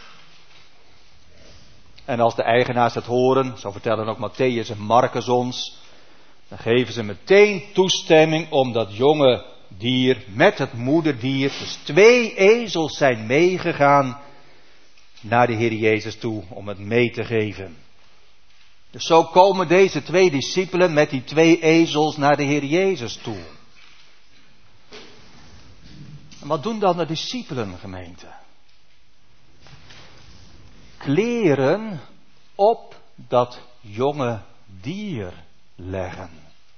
En als de eigenaars het horen, zo vertellen ook Matthäus en Marcus ons, dan geven ze meteen toestemming om dat jonge dier met het moederdier, dus 2 ezels zijn meegegaan naar de Heer Jezus toe om het mee te geven. Dus zo komen deze 2 discipelen met die 2 ezels naar de Heer Jezus toe. En wat doen dan de discipelen, gemeente? Kleren op dat jonge dier leggen.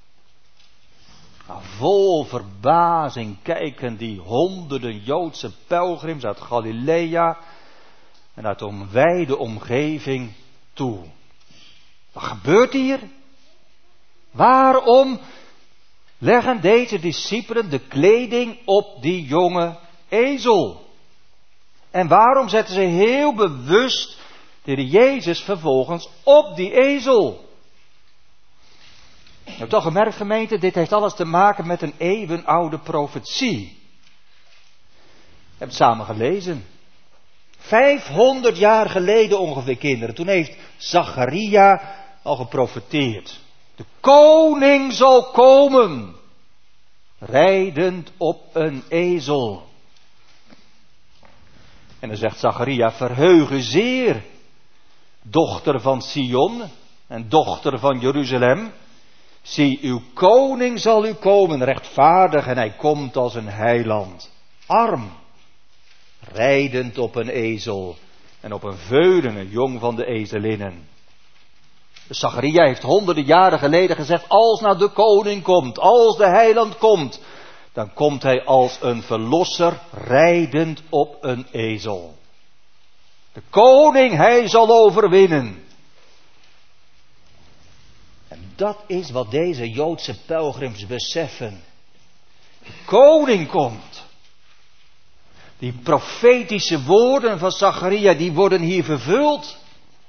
Nou, vol verbazing kijken die honderden Joodse pelgrims uit Galilea en uit de wijde omgeving toe. Wat gebeurt hier? Waarom leggen deze discipelen de kleding op die jonge ezel? En waarom zetten ze heel bewust de Heer Jezus vervolgens op die ezel? Je hebt toch gemerkt, gemeente, dit heeft alles te maken met een eeuwenoude profetie. We hebben het samen gelezen. 500 jaar geleden ongeveer, kinderen. Toen heeft Zacharia al geprofeteerd. De koning zal komen, rijdend op een ezel. En dan zegt Zacharia: verheug u zeer, dochter van Sion en dochter van Jeruzalem. Zie, uw koning zal u komen, rechtvaardig, en hij komt als een heiland. Arm, rijdend op een ezel en op een veulen, een jong van de ezelinnen. Dus Zacharia heeft honderden jaren geleden gezegd: als nou de koning komt, als de heiland komt, dan komt hij als een verlosser, rijdend op een ezel. De koning, hij zal overwinnen. En dat is wat deze Joodse pelgrims beseffen. De koning komt. Die profetische woorden van Zacharia, die worden hier vervuld.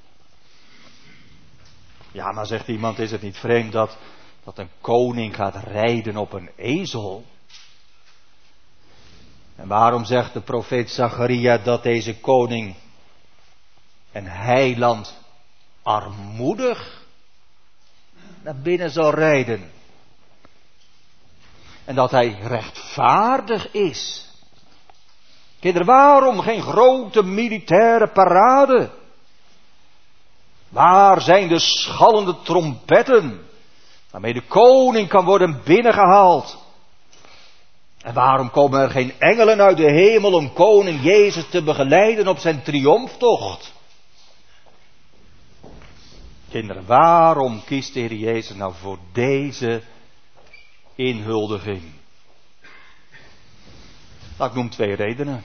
Ja, maar zegt iemand, is het niet vreemd dat een koning gaat rijden op een ezel? En waarom zegt de profeet Zacharia dat deze koning en heiland armoedig naar binnen zal rijden? En dat hij rechtvaardig is. Kinderen, waarom geen grote militaire parade? Waar zijn de schallende trompetten waarmee de koning kan worden binnengehaald? En waarom komen er geen engelen uit de hemel om koning Jezus te begeleiden op zijn triomftocht? Kinderen, waarom kiest de Heer Jezus nou voor deze inhuldiging? Nou, ik noem 2 redenen.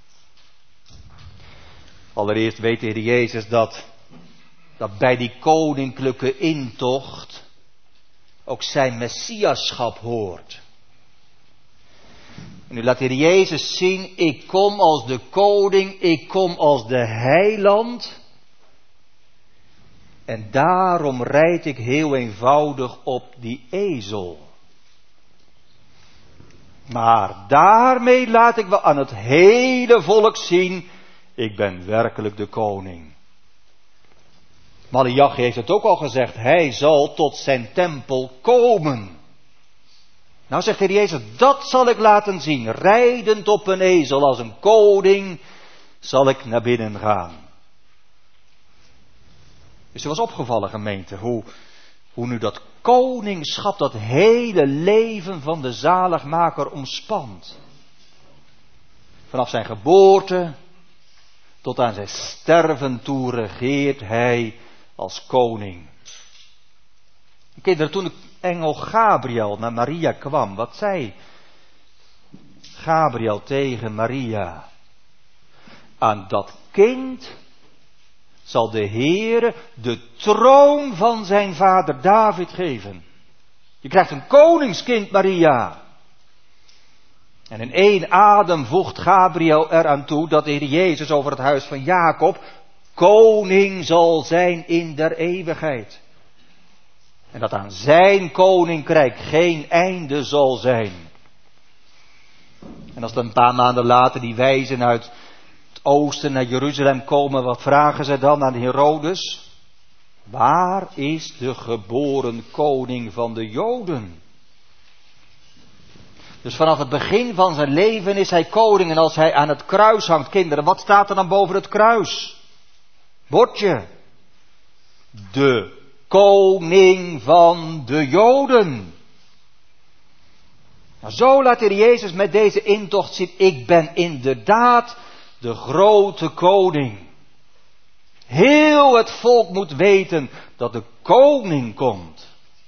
Allereerst weet de Heer Jezus dat bij die koninklijke intocht ook zijn messiaschap hoort. En nu laat de Heer Jezus zien, ik kom als de koning, ik kom als de heiland. En daarom rijd ik heel eenvoudig op die ezel. Maar daarmee laat ik wel aan het hele volk zien, ik ben werkelijk de koning. Maleachi heeft het ook al gezegd, hij zal tot zijn tempel komen. Nou zegt de Heer Jezus, dat zal ik laten zien, rijdend op een ezel als een koning zal ik naar binnen gaan. Dus er was opgevallen, gemeente, hoe nu dat koningschap dat hele leven van de zaligmaker omspant. Vanaf zijn geboorte tot aan zijn sterven toe regeert hij als koning. Kinderen, toen de engel Gabriel naar Maria kwam, wat zei Gabriel tegen Maria? Aan dat kind zal de Heere de troon van zijn vader David geven. Je krijgt een koningskind, Maria. En in één adem voegt Gabriel eraan toe dat de Heer Jezus over het huis van Jacob koning zal zijn in der eeuwigheid. En dat aan zijn koninkrijk geen einde zal zijn. En als dan een paar maanden later die wijzen uit het oosten naar Jeruzalem komen, wat vragen ze dan aan Herodes? Waar is de geboren koning van de Joden? Dus vanaf het begin van zijn leven is hij koning. En als hij aan het kruis hangt, kinderen, wat staat er dan boven het kruis? Bordje. De koning van de Joden. Nou, zo laat de Heer Jezus met deze intocht zien, ik ben inderdaad de grote koning. Heel het volk moet weten dat de koning komt.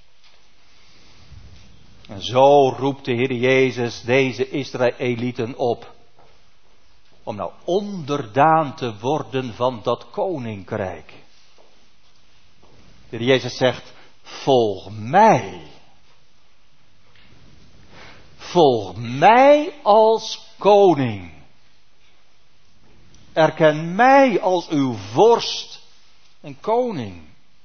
En zo roept de Heer Jezus deze Israëlieten op om nou onderdaan te worden van dat koninkrijk. De Heer Jezus zegt, volg mij. Volg mij als koning. Erken mij als uw vorst en koning.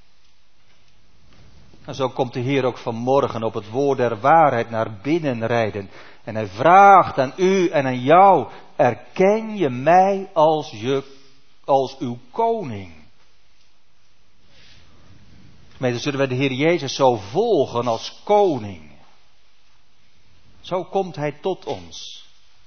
En zo komt de Heer ook vanmorgen op het woord der waarheid naar binnen rijden. En hij vraagt aan u en aan jou, erken je mij als uw koning? Gemeente, zullen wij de Heer Jezus zo volgen als koning? Zo komt hij tot ons.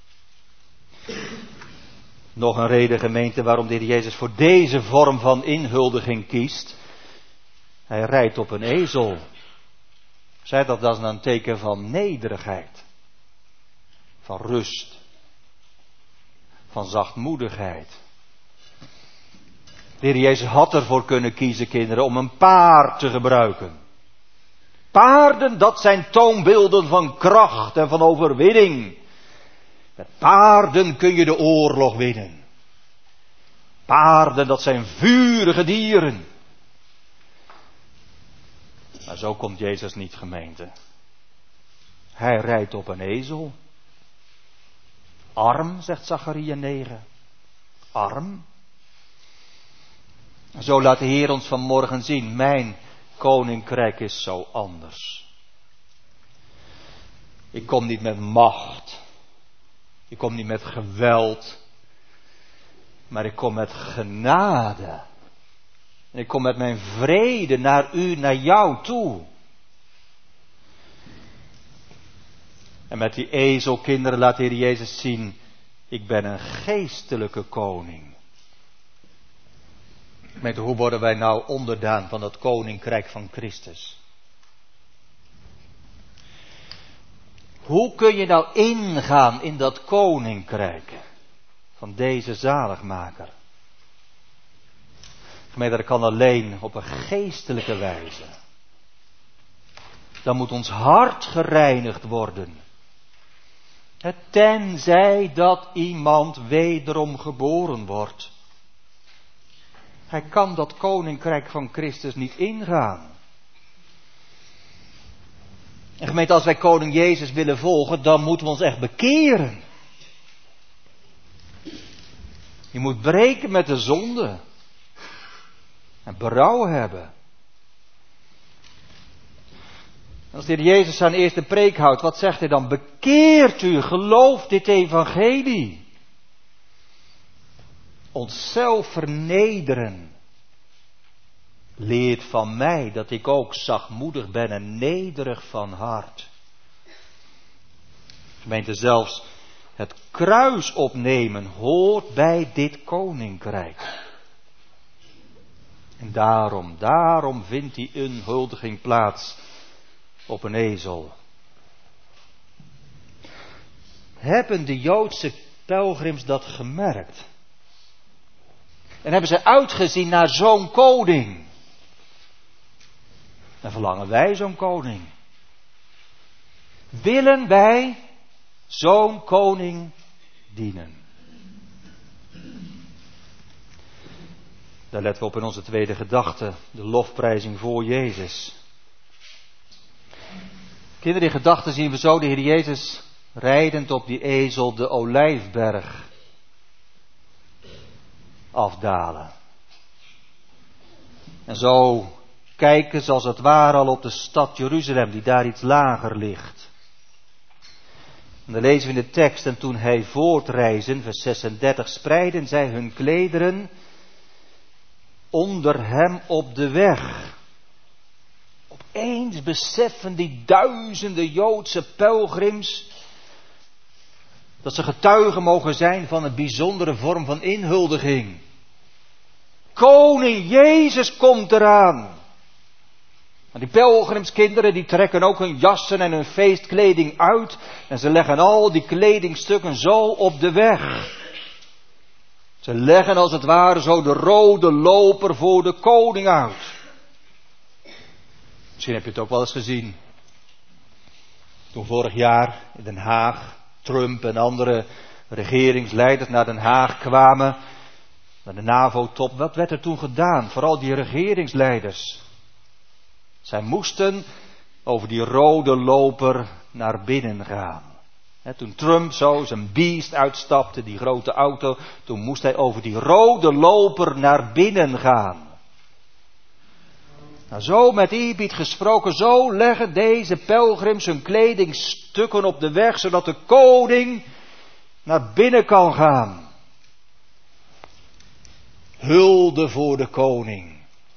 Nog een reden, gemeente, waarom de Heer Jezus voor deze vorm van inhuldiging kiest. Hij rijdt op een ezel. Zij dat is een teken van nederigheid. Van rust. Van zachtmoedigheid. De Heer Jezus had ervoor kunnen kiezen, kinderen, om een paard te gebruiken. Paarden, dat zijn toonbeelden van kracht en van overwinning. Met paarden kun je de oorlog winnen. Paarden, dat zijn vurige dieren. Maar zo komt Jezus niet, gemeente. Hij rijdt op een ezel. Arm, zegt Zacharia 9. Arm. Zo laat de Heer ons vanmorgen zien, mijn koninkrijk is zo anders. Ik kom niet met macht. Ik kom niet met geweld. Maar ik kom met genade. En ik kom met mijn vrede naar u, naar jou toe. En met die ezelkinderen laat de Heer Jezus zien, ik ben een geestelijke koning. Met hoe worden wij nou onderdaan van dat koninkrijk van Christus? Hoe kun je nou ingaan in dat koninkrijk van deze zaligmaker? Gemeente, dat kan alleen op een geestelijke wijze. Dan moet ons hart gereinigd worden. Tenzij dat iemand wederom geboren wordt. Hij kan dat koninkrijk van Christus niet ingaan. En gemeente, als wij koning Jezus willen volgen, dan moeten we ons echt bekeren. Je moet breken met de zonde. En berouw hebben. En als de Heer Jezus zijn eerste preek houdt, wat zegt hij dan? Bekeert u, geloof dit evangelie. Onszelf vernederen. Leert van mij dat ik ook zachtmoedig ben en nederig van hart. Gemeente, zelfs het kruis opnemen hoort bij dit koninkrijk. En daarom vindt die inhuldiging plaats op een ezel. Hebben de Joodse pelgrims dat gemerkt? En hebben ze uitgezien naar zo'n koning? En verlangen wij zo'n koning? Willen wij zo'n koning dienen? Daar letten we op in onze tweede gedachte, de lofprijzing voor Jezus. Kinderen, in gedachten zien we zo de Heer Jezus rijdend op die ezel de Olijfberg afdalen. En zo kijken ze als het ware al op de stad Jeruzalem, die daar iets lager ligt. En dan lezen we in de tekst, en toen hij voortreizen, vers 36, spreidden zij hun klederen onder hem op de weg. Opeens beseffen die duizenden Joodse pelgrims dat ze getuigen mogen zijn van een bijzondere vorm van inhuldiging. Koning Jezus komt eraan. En die pelgrimskinderen die trekken ook hun jassen en hun feestkleding uit. En ze leggen al die kledingstukken zo op de weg. Ze leggen als het ware zo de rode loper voor de koning uit. Misschien heb je het ook wel eens gezien. Toen vorig jaar in Den Haag Trump en andere regeringsleiders naar Den Haag kwamen. Naar de NAVO-top. Wat werd er toen gedaan? Vooral die regeringsleiders. Zij moesten over die rode loper naar binnen gaan. Toen Trump zo zijn Beast uitstapte, die grote auto, toen moest hij over die rode loper naar binnen gaan. Nou, zo met eerbied gesproken, zo leggen deze pelgrims hun kledingstukken op de weg, zodat de koning naar binnen kan gaan. Hulde voor de koning.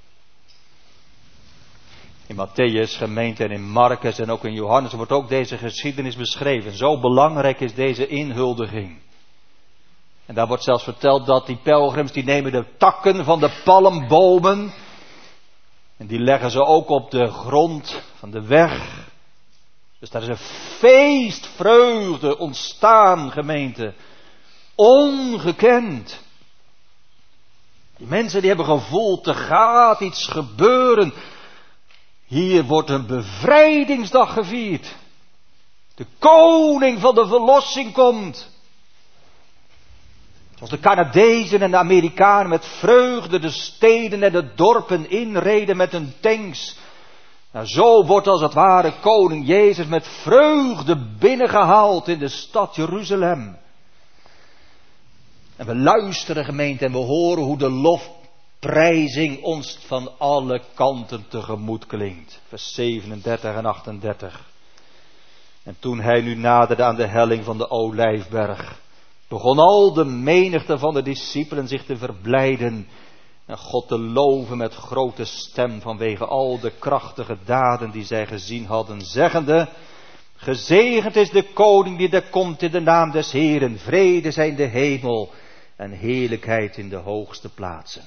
In Matthäus, gemeente, en in Marcus en ook in Johannes wordt ook deze geschiedenis beschreven. Zo belangrijk is deze inhuldiging. En daar wordt zelfs verteld dat die pelgrims, die nemen de takken van de palmbomen. En die leggen ze ook op de grond van de weg. Dus daar is een feestvreugde ontstaan, gemeente. Ongekend. Die mensen die hebben gevoeld, er gaat iets gebeuren. Hier wordt een bevrijdingsdag gevierd. De koning van de verlossing komt. Zoals de Canadezen en de Amerikanen met vreugde de steden en de dorpen inreden met hun tanks. Nou, zo wordt als het ware koning Jezus met vreugde binnengehaald in de stad Jeruzalem. En we luisteren, gemeente, en we horen hoe de lofprijzing ons van alle kanten tegemoet klinkt. Vers 37 en 38. En toen hij nu naderde aan de helling van de Olijfberg, begon al de menigte van de discipelen zich te verblijden en God te loven met grote stem vanwege al de krachtige daden die zij gezien hadden, zeggende: gezegend is de koning die er komt in de naam des Heeren, vrede zij in de hemel en heerlijkheid in de hoogste plaatsen.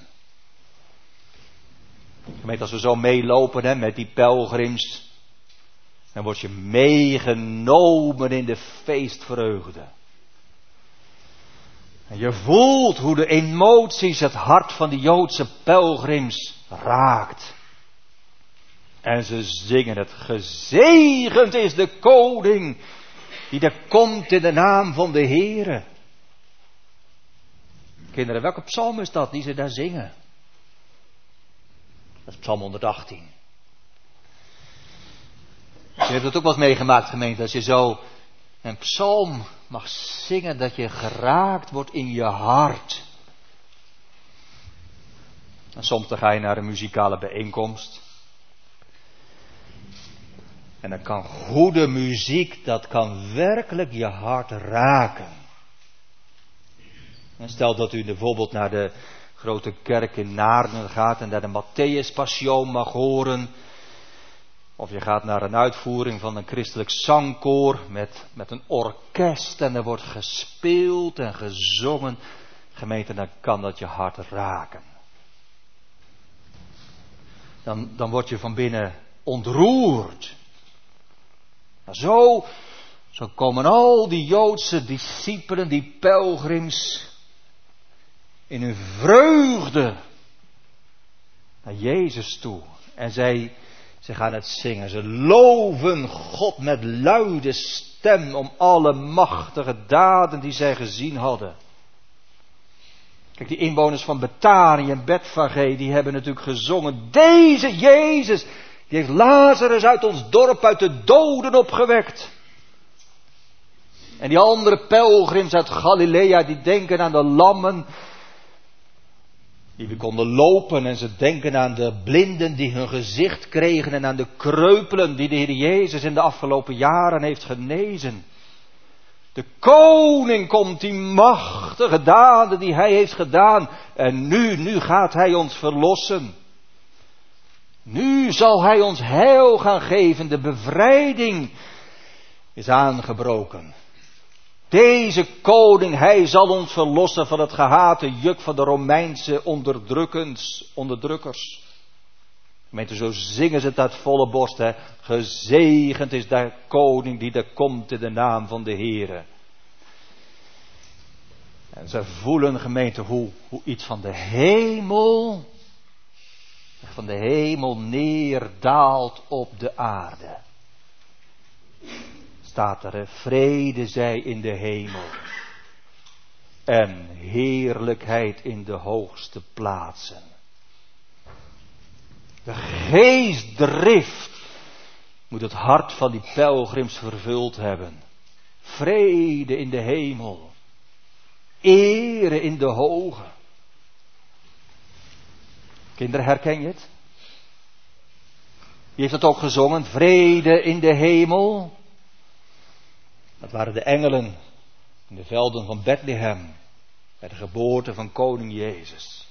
Gemeente, als we zo meelopen met die pelgrims, dan word je meegenomen in de feestvreugde. En je voelt hoe de emoties het hart van de Joodse pelgrims raakt. En ze zingen het: gezegend is de koning die er komt in de naam van de Heere. Kinderen, welke psalm is dat die ze daar zingen? Dat is psalm 118. Je hebt het ook wel eens meegemaakt, gemeente, als je zo een psalm mag zingen, dat je geraakt wordt in je hart. En soms dan ga je naar een muzikale bijeenkomst. En dan kan goede muziek, dat kan werkelijk je hart raken. En stel dat u bijvoorbeeld naar de grote kerk in Naarden gaat en daar de Matthäus Passion mag horen. Of je gaat naar een uitvoering van een christelijk zangkoor met een orkest en er wordt gespeeld en gezongen. Gemeente, dan kan dat je hart raken. Dan word je van binnen ontroerd. Maar zo komen al die Joodse discipelen, die pelgrims, in hun vreugde naar Jezus toe. En ze gaan het zingen. Ze loven God met luide stem om alle machtige daden die zij gezien hadden. Kijk, die inwoners van Betanië en Betfage, die hebben natuurlijk gezongen. Deze Jezus, die heeft Lazarus uit ons dorp uit de doden opgewekt. En die andere pelgrims uit Galilea, die denken aan de lammen die we konden lopen. En ze denken aan de blinden die hun gezicht kregen. En aan de kreupelen die de Heer Jezus in de afgelopen jaren heeft genezen. De koning komt, die machtige daden die hij heeft gedaan. En nu gaat hij ons verlossen. Nu zal hij ons heil gaan geven. De bevrijding is aangebroken. Deze koning, hij zal ons verlossen van het gehate juk van de Romeinse onderdrukkers. Gemeente, zo zingen ze het uit volle borst. Hè? Gezegend is de koning die er komt in de naam van de Heere. En ze voelen, gemeente, hoe iets van de hemel neerdaalt op de aarde. Staat er, vrede zij in de hemel. En heerlijkheid in de hoogste plaatsen. De geestdrift moet het hart van die pelgrims vervuld hebben. Vrede in de hemel. Ere in de hoge. Kinderen, herken je het? Wie heeft het ook gezongen? Vrede in de hemel. Dat waren de engelen in de velden van Bethlehem. Bij de geboorte van koning Jezus.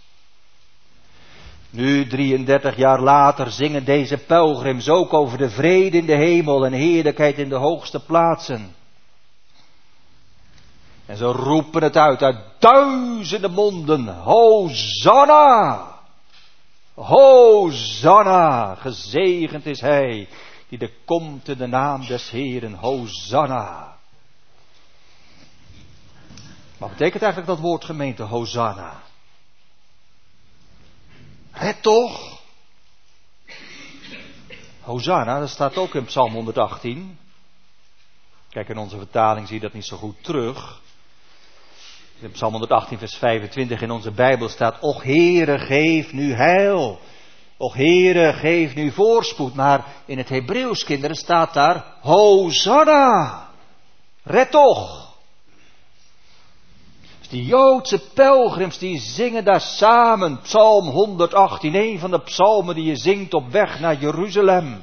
Nu, 33 jaar later, zingen deze pelgrims ook over de vrede in de hemel en heerlijkheid in de hoogste plaatsen. En ze roepen het uit duizenden monden. Hosanna! Hosanna! Gezegend is hij die er komt in de naam des Heeren. Hosanna! Wat betekent eigenlijk dat woord, gemeente, Hosanna? Red toch? Hosanna, dat staat ook in Psalm 118. Kijk, in onze vertaling zie je dat niet zo goed terug. In Psalm 118 vers 25 in onze Bijbel staat: Och Heere, geef nu heil. Och Heere, geef nu voorspoed. Maar in het Hebreeuws, kinderen, staat daar Hosanna. Red toch. Dus die Joodse pelgrims die zingen daar samen. Psalm 118, een van de psalmen die je zingt op weg naar Jeruzalem.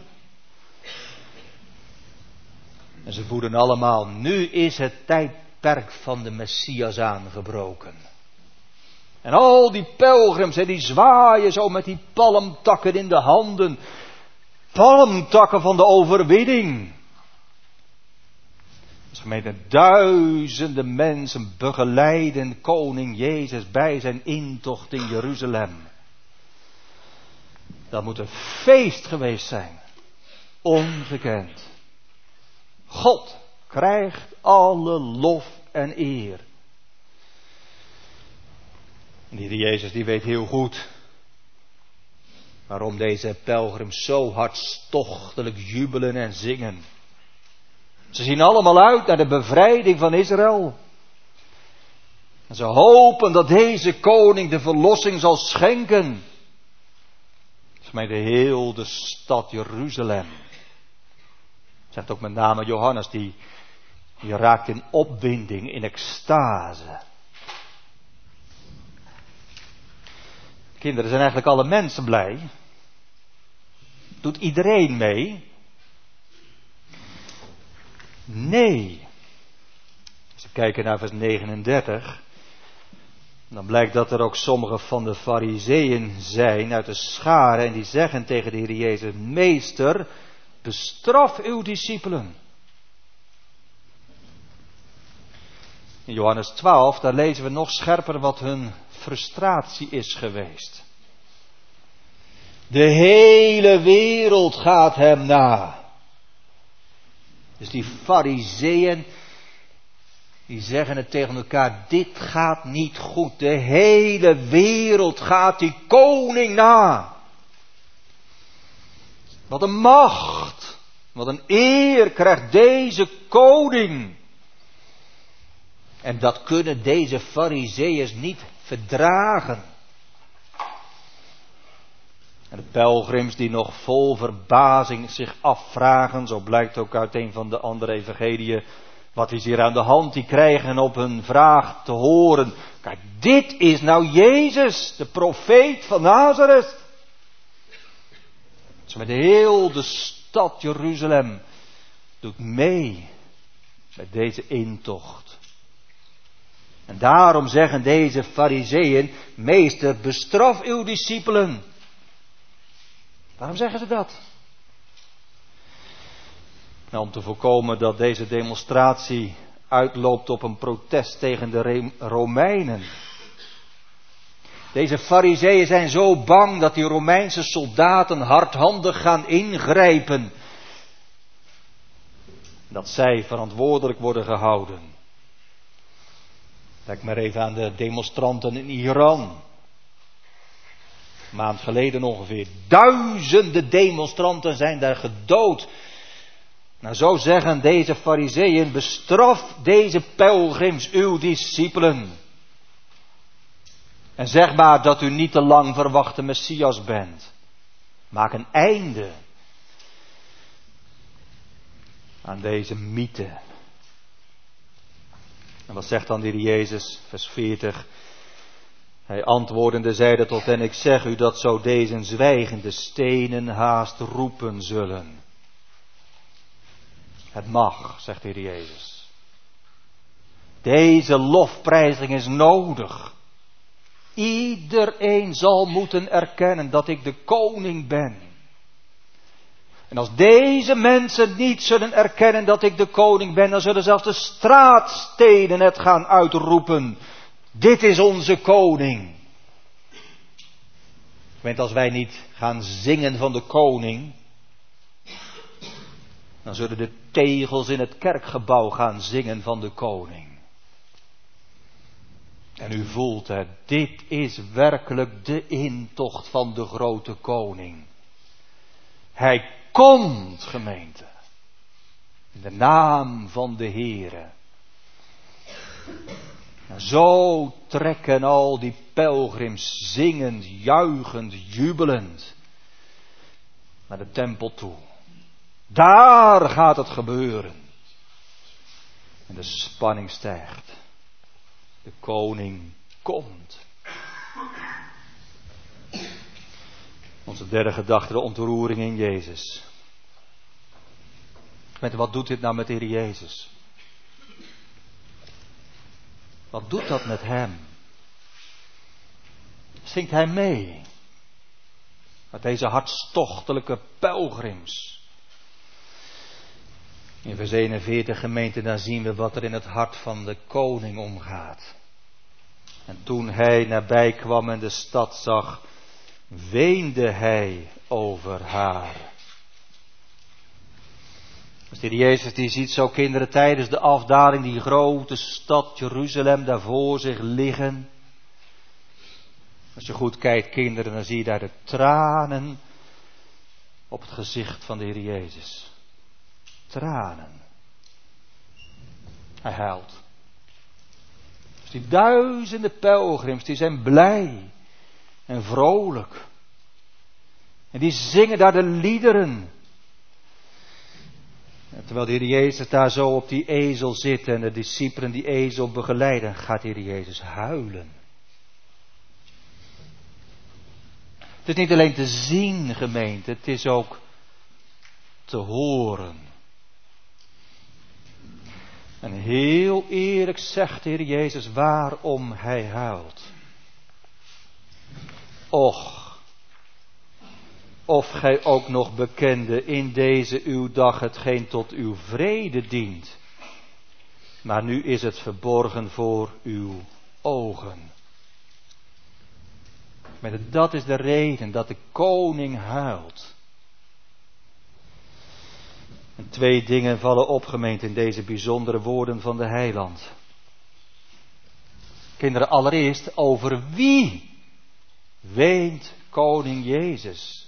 En ze voelen allemaal, nu is het tijdperk van de Messias aangebroken. En al die pelgrims, die zwaaien zo met die palmtakken in de handen. Palmtakken van de overwinning. Dus gemeente, duizenden mensen begeleiden koning Jezus bij zijn intocht in Jeruzalem. Dat moet een feest geweest zijn. Ongekend. God krijgt alle lof en eer. En die Jezus die weet heel goed waarom deze pelgrims zo hartstochtelijk jubelen en zingen. Ze zien allemaal uit naar de bevrijding van Israël. En ze hopen dat deze koning de verlossing zal schenken. Dus met de heel de stad Jeruzalem Zegt ook met name Johannes, die raakt in opwinding, in extase. Kinderen, zijn eigenlijk alle mensen blij? Doet iedereen mee? Nee. Als we kijken naar vers 39, dan blijkt dat er ook sommige van de Farizeeën zijn uit de schare en die zeggen tegen de Heer Jezus: Meester, bestraf uw discipelen. In Johannes 12, daar lezen we nog scherper wat hun frustratie is geweest. De hele wereld gaat hem na. Dus die Farizeeën, die zeggen het tegen elkaar: dit gaat niet goed. De hele wereld gaat die koning na. Wat een macht, wat een eer krijgt deze koning. En dat kunnen deze Farizeeërs niet verdragen. En de pelgrims die nog vol verbazing zich afvragen, zo blijkt ook uit een van de andere evangeliën, wat is hier aan de hand? Die krijgen op hun vraag te horen: kijk, dit is nou Jezus, de profeet van Nazareth. Zo met heel de stad Jeruzalem doet mee met deze intocht. En daarom zeggen deze Farizeeën: Meester, bestraf uw discipelen. Waarom zeggen ze dat? Nou, om te voorkomen dat deze demonstratie uitloopt op een protest tegen de Romeinen. Deze Farizeeën zijn zo bang dat die Romeinse soldaten hardhandig gaan ingrijpen. Dat zij verantwoordelijk worden gehouden. Denk maar even aan de demonstranten in Iran. Een maand geleden ongeveer. Duizenden demonstranten zijn daar gedood. Nou, zo zeggen deze Farizeeën: bestraf deze pelgrims, uw discipelen. En zeg maar dat u niet te lang verwachte Messias bent. Maak een einde aan deze mythe. En wat zegt dan de Heer Jezus, vers 40? Hij antwoordende zeide tot hen: ik zeg u dat zo deze zwijgende stenen haast roepen zullen. Het mag, zegt de Heer Jezus. Deze lofprijzing is nodig. Iedereen zal moeten erkennen dat ik de koning ben. En als deze mensen niet zullen erkennen dat ik de koning ben, dan zullen zelfs de straatsteden het gaan uitroepen: dit is onze koning. Want als wij niet gaan zingen van de koning, dan zullen de tegels in het kerkgebouw gaan zingen van de koning. En u voelt het, dit is werkelijk de intocht van de grote koning. Hij komt, gemeente, in de naam van de Heere. En zo trekken al die pelgrims zingend, juichend, jubelend naar de tempel toe. Daar gaat het gebeuren. En de spanning stijgt. De koning komt. Onze derde gedachte, de ontroering in Jezus. Wat doet dit nou met de Heer Jezus? Wat doet dat met hem? Zingt hij mee? Met deze hartstochtelijke pelgrims. In vers 41 gemeente, dan zien we wat er in het hart van de koning omgaat. En toen hij nabij kwam en de stad zag, weende hij over haar. Dus de Heer Jezus die ziet zo kinderen tijdens de afdaling die grote stad Jeruzalem daar voor zich liggen. Als je goed kijkt kinderen, dan zie je daar de tranen op het gezicht van de Heer Jezus. Tranen. Hij huilt. Dus die duizenden pelgrims, die zijn blij en vrolijk. En die zingen daar de liederen. Terwijl de Heer Jezus daar zo op die ezel zit en de discipelen die ezel begeleiden, gaat de Heer Jezus huilen. Het is niet alleen te zien, gemeente, het is ook te horen. En heel eerlijk zegt de Heer Jezus waarom hij huilt. Och, of gij ook nog bekende in deze uw dag hetgeen tot uw vrede dient. Maar nu is het verborgen voor uw ogen. Maar dat is de reden dat de koning huilt. En 2 dingen vallen op, gemeente, in deze bijzondere woorden van de heiland. Kinderen, allereerst, over wie weent koning Jezus?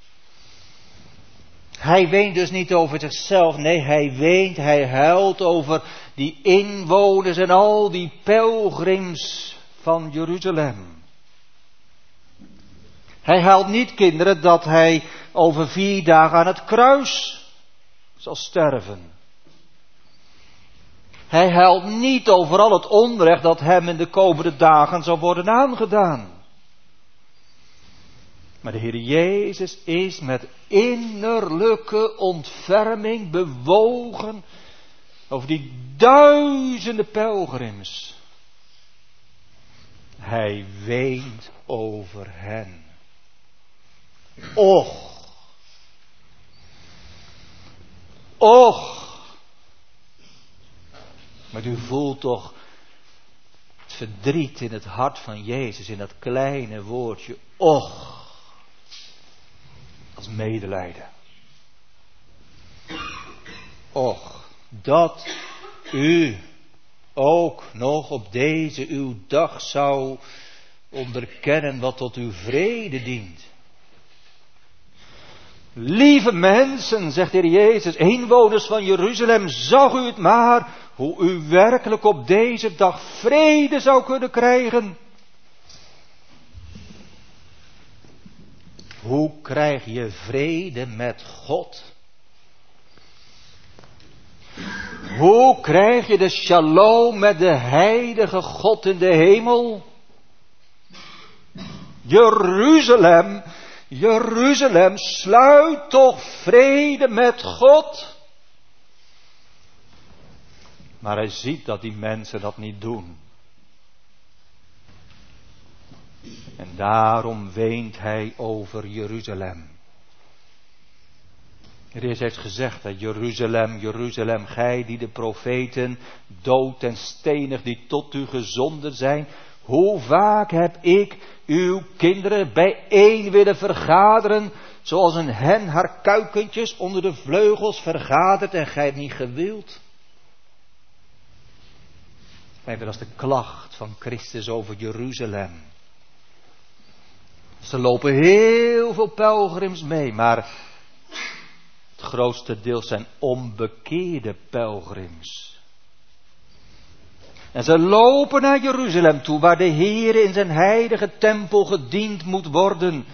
Hij weent dus niet over zichzelf, nee, hij huilt over die inwoners en al die pelgrims van Jeruzalem. Hij huilt niet, kinderen, dat hij over 4 dagen aan het kruis zal sterven. Hij huilt niet over al het onrecht dat hem in de komende dagen zal worden aangedaan. Maar de Heer Jezus is met innerlijke ontferming bewogen over die duizenden pelgrims. Hij weent over hen. Och. Maar u voelt toch het verdriet in het hart van Jezus, in dat kleine woordje, och. Als medelijden. Och, dat u ook nog op deze uw dag zou onderkennen wat tot uw vrede dient. Lieve mensen, zegt de Heer Jezus, inwoners van Jeruzalem, zag u het maar, hoe u werkelijk op deze dag vrede zou kunnen krijgen. Hoe krijg je vrede met God? Hoe krijg je de shalom met de heilige God in de hemel? Jeruzalem, sluit toch vrede met God. Maar hij ziet dat die mensen dat niet doen. En daarom weent hij over Jeruzalem. De Heer heeft gezegd, dat Jeruzalem, Jeruzalem, gij die de profeten dood en stenig die tot u gezonden zijn. Hoe vaak heb ik uw kinderen bijeen willen vergaderen, zoals een hen haar kuikentjes onder de vleugels vergadert en gij het niet gewild. Dat is de klacht van Christus over Jeruzalem. Ze lopen heel veel pelgrims mee, maar het grootste deel zijn onbekeerde pelgrims. En ze lopen naar Jeruzalem toe, waar de Heer in zijn heilige tempel gediend moet worden.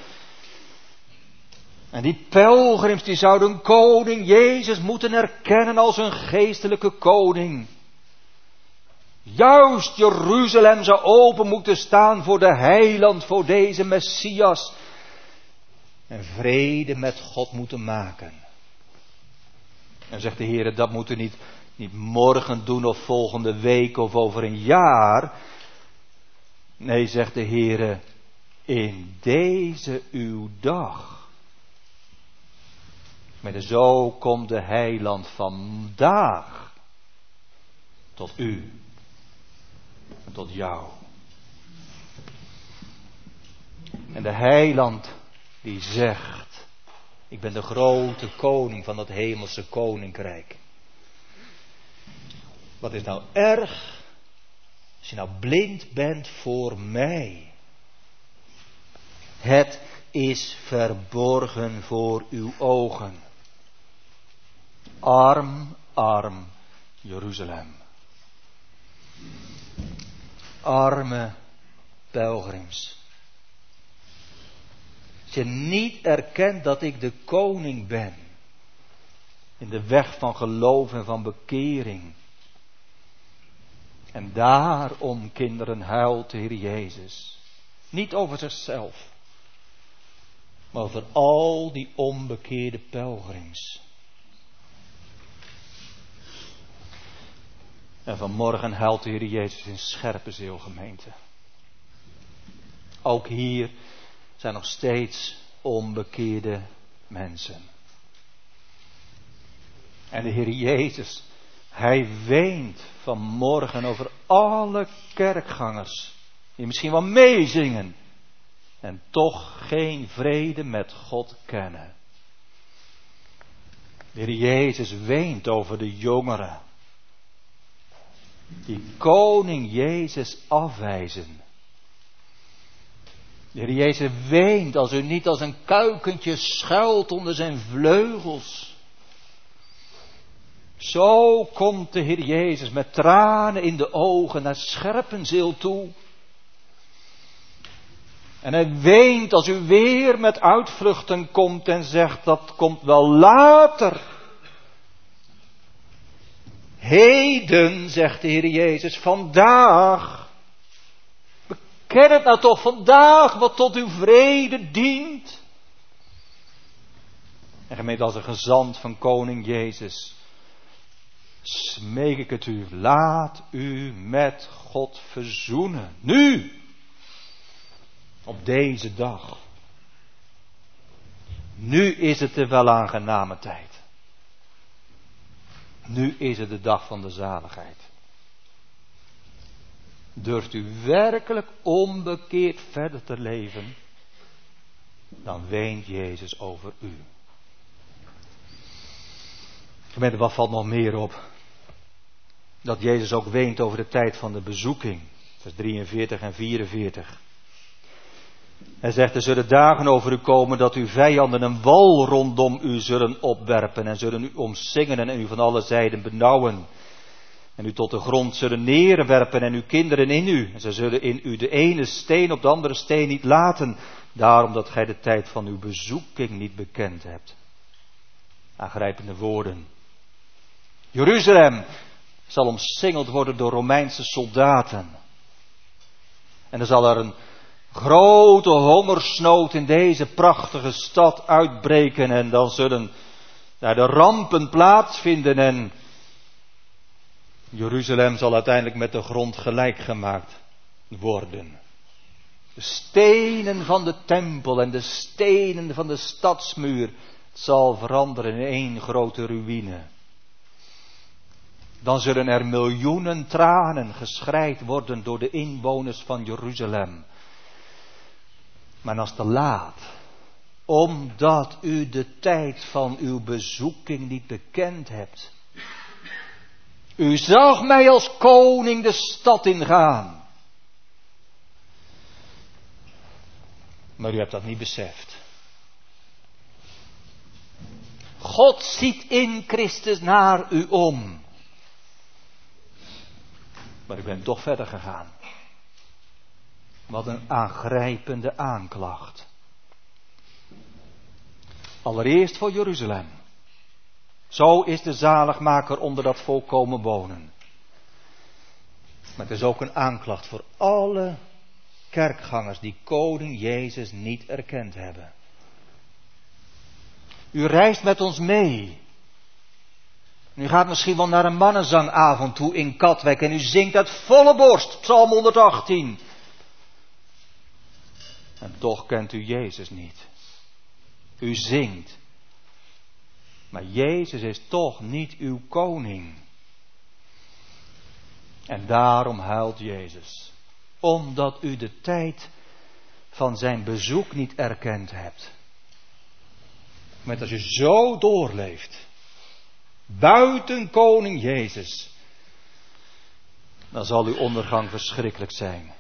En die pelgrims die zouden koning Jezus moeten erkennen als hun geestelijke koning. Juist Jeruzalem zou open moeten staan voor de heiland, voor deze Messias. En vrede met God moeten maken. En zegt de Heer, dat moet u niet morgen doen of volgende week of over een jaar. Nee, zegt de Heer, in deze uw dag. Maar zo komt de heiland vandaag tot u en tot jou. En de heiland die zegt, ik ben de grote koning van dat hemelse koninkrijk. Wat is nou erg als je nou blind bent voor mij? Het is verborgen voor uw ogen. Arm, arm Jeruzalem. Arme pelgrims. Als je niet erkent dat ik de koning ben. In de weg van geloof en van bekering. En daarom, kinderen, huilt de Heer Jezus. Niet over zichzelf. Maar over al die onbekeerde pelgrims. En vanmorgen huilt de Heer Jezus in Scherpenzeel, gemeente. Ook hier zijn nog steeds onbekeerde mensen. En de Heer Jezus, Hij weent vanmorgen over alle kerkgangers. Die misschien wel meezingen. En toch geen vrede met God kennen. De Heer Jezus weent over de jongeren. Die koning Jezus afwijzen. De Heer Jezus weent als u niet als een kuikentje schuilt onder zijn vleugels. Zo komt de Heer Jezus met tranen in de ogen naar Scherpenzeel toe. En hij weent als u weer met uitvluchten komt en zegt dat komt wel later. Heden, zegt de Heer Jezus, vandaag. Beken het nou toch vandaag wat tot uw vrede dient. En gemeente, als een gezant van koning Jezus, smeek ik het u, laat u met God verzoenen. Nu! Op deze dag. Nu is het de welaangename tijd. Nu is het de dag van de zaligheid. Durft u werkelijk onbekeerd verder te leven, dan weent Jezus over u. Gemeente, wat valt nog meer op? Dat Jezus ook weent over de tijd van de bezoeking. Vers 43 en 44. Hij zegt, er zullen dagen over u komen dat uw vijanden een wal rondom u zullen opwerpen en zullen u omsingelen en u van alle zijden benauwen. En u tot de grond zullen neerwerpen en uw kinderen in u. En ze zullen in u de ene steen op de andere steen niet laten. Daarom dat gij de tijd van uw bezoeking niet bekend hebt. Aangrijpende woorden. Jeruzalem zal omsingeld worden door Romeinse soldaten. En er zal er een grote hongersnood in deze prachtige stad uitbreken. En dan zullen daar de rampen plaatsvinden. En Jeruzalem zal uiteindelijk met de grond gelijk gemaakt worden. De stenen van de tempel en de stenen van de stadsmuur zal veranderen in één grote ruïne. Dan zullen er miljoenen tranen geschreid worden door de inwoners van Jeruzalem. Maar dat is te laat. Omdat u de tijd van uw bezoeking niet bekend hebt. U zag mij als koning de stad ingaan. Maar u hebt dat niet beseft. God ziet in Christus naar u om. Maar u bent toch verder gegaan. Wat een aangrijpende aanklacht. Allereerst voor Jeruzalem. Zo is de zaligmaker onder dat volk komen wonen. Maar het is ook een aanklacht voor alle kerkgangers die koning Jezus niet erkend hebben. U reist met ons mee. U gaat misschien wel naar een mannenzangavond toe in Katwijk en u zingt uit volle borst, Psalm 118. En toch kent u Jezus niet. U zingt. Maar Jezus is toch niet uw koning. En daarom huilt Jezus. Omdat u de tijd van zijn bezoek niet erkend hebt. Maar als u zo doorleeft, buiten koning Jezus, dan zal uw ondergang verschrikkelijk zijn.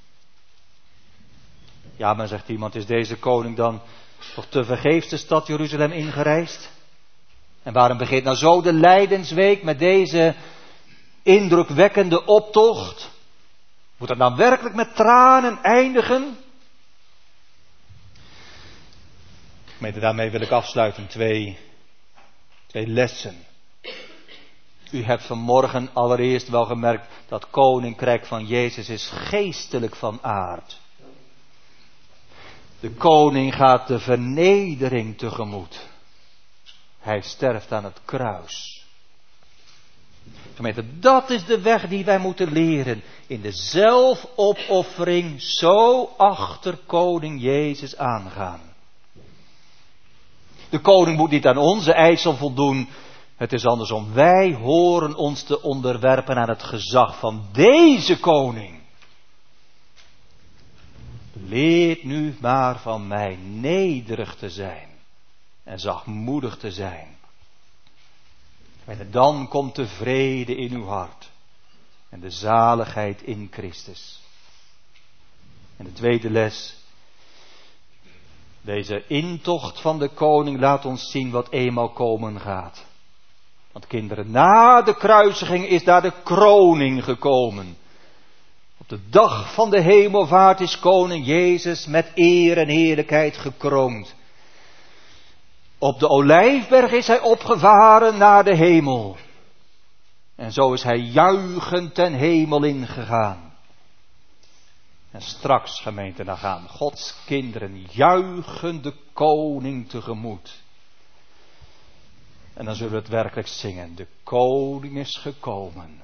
Ja, maar zegt iemand, is deze koning dan toch te vergeefs de stad Jeruzalem ingereisd? En waarom begint nou zo de Lijdensweek met deze indrukwekkende optocht? Moet dat nou werkelijk met tranen eindigen? Daarmee wil ik afsluiten. Twee 2 lessen. U hebt vanmorgen allereerst wel gemerkt dat koninkrijk van Jezus is geestelijk van aard. De koning gaat de vernedering tegemoet. Hij sterft aan het kruis. Gemeente, dat is de weg die wij moeten leren. In de zelfopoffering zo achter koning Jezus aangaan. De koning moet niet aan onze eisen voldoen. Het is andersom. Wij horen ons te onderwerpen aan het gezag van deze koning. Leert nu maar van mij nederig te zijn en zachtmoedig te zijn. En dan komt de vrede in uw hart en de zaligheid in Christus. En de tweede les. Deze intocht van de koning laat ons zien wat eenmaal komen gaat. Want kinderen, na de kruisiging is daar de kroning gekomen. Op de dag van de hemelvaart is koning Jezus met eer en heerlijkheid gekroond. Op de Olijfberg is hij opgevaren naar de hemel. En zo is hij juichend ten hemel ingegaan. En straks, gemeente, dan gaan Gods kinderen juichen de koning tegemoet. En dan zullen we het werkelijk zingen. De koning is gekomen.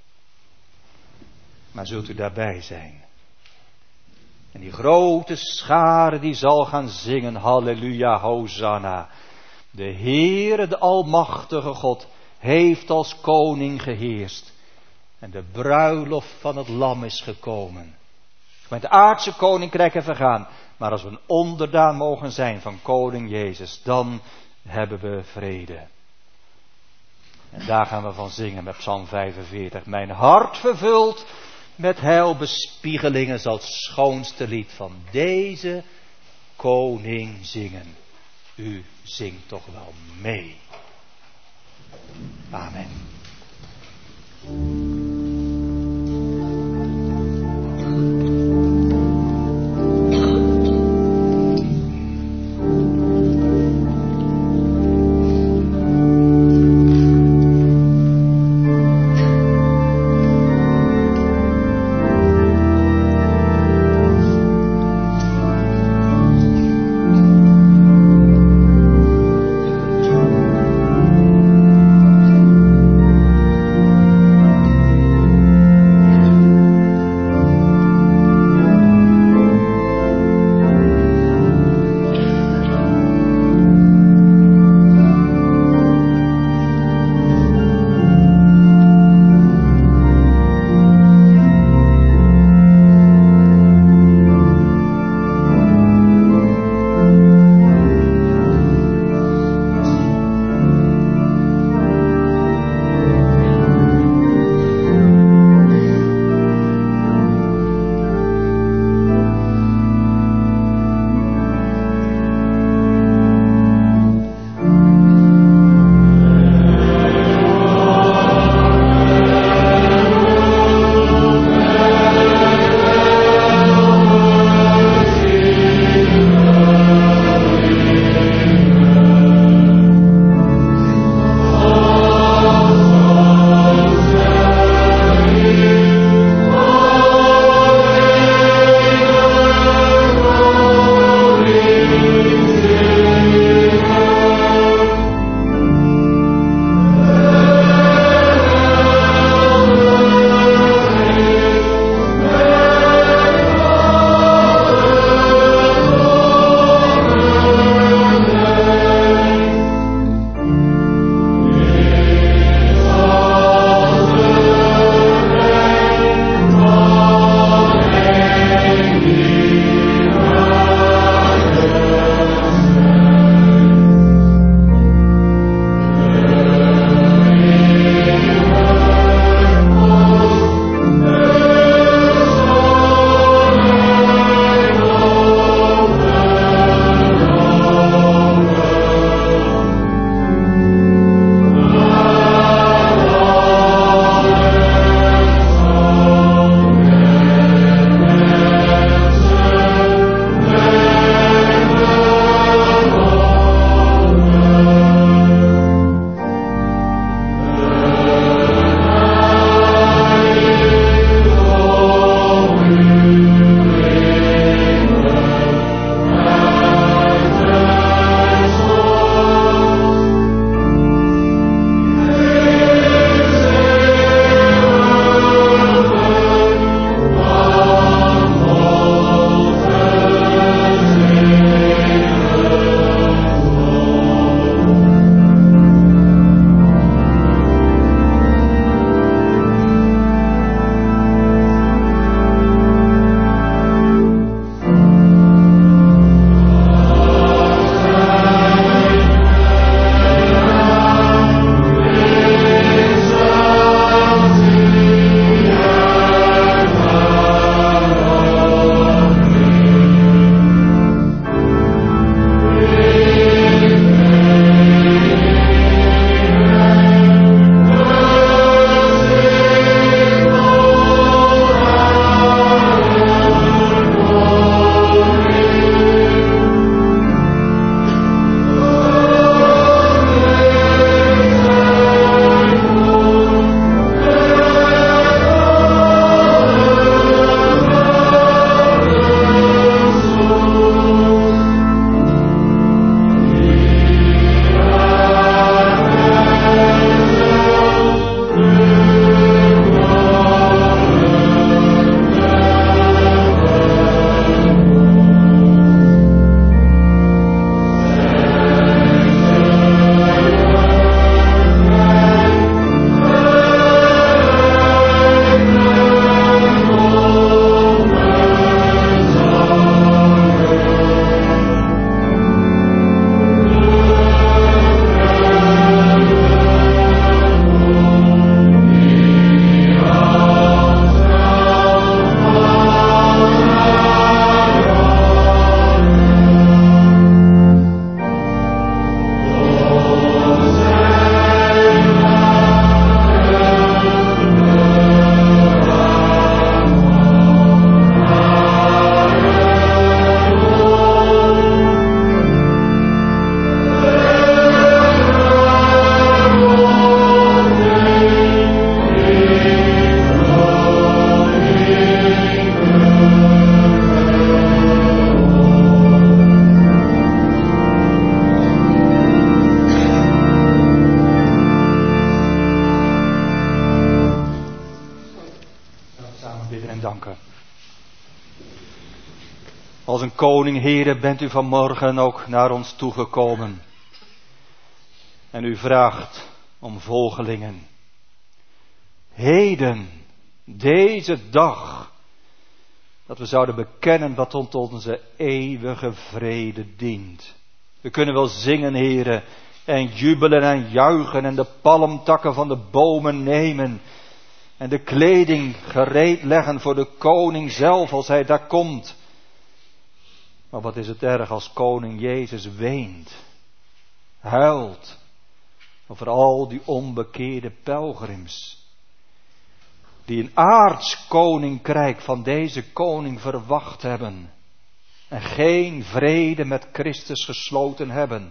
Maar zult u daarbij zijn? En die grote schare die zal gaan zingen. Halleluja, Hosanna. De Heere, de Almachtige God, heeft als koning geheerst. En de bruiloft van het lam is gekomen. Met de aardse koninkrijken vergaan. Maar als we een onderdaan mogen zijn van koning Jezus, dan hebben we vrede. En daar gaan we van zingen met Psalm 45. Mijn hart vervuld met heilbespiegelingen zal het schoonste lied van deze koning zingen. U zingt toch wel mee. Amen. Als een koning, Heere, bent u vanmorgen ook naar ons toegekomen. En u vraagt om volgelingen. Heden, deze dag, dat we zouden bekennen wat tot onze eeuwige vrede dient. We kunnen wel zingen, Heere, en jubelen en juichen en de palmtakken van de bomen nemen. En de kleding gereed leggen voor de koning zelf als hij daar komt. Maar wat is het erg als koning Jezus weent, huilt over al die onbekeerde pelgrims. Die een aards koninkrijk van deze koning verwacht hebben. En geen vrede met Christus gesloten hebben.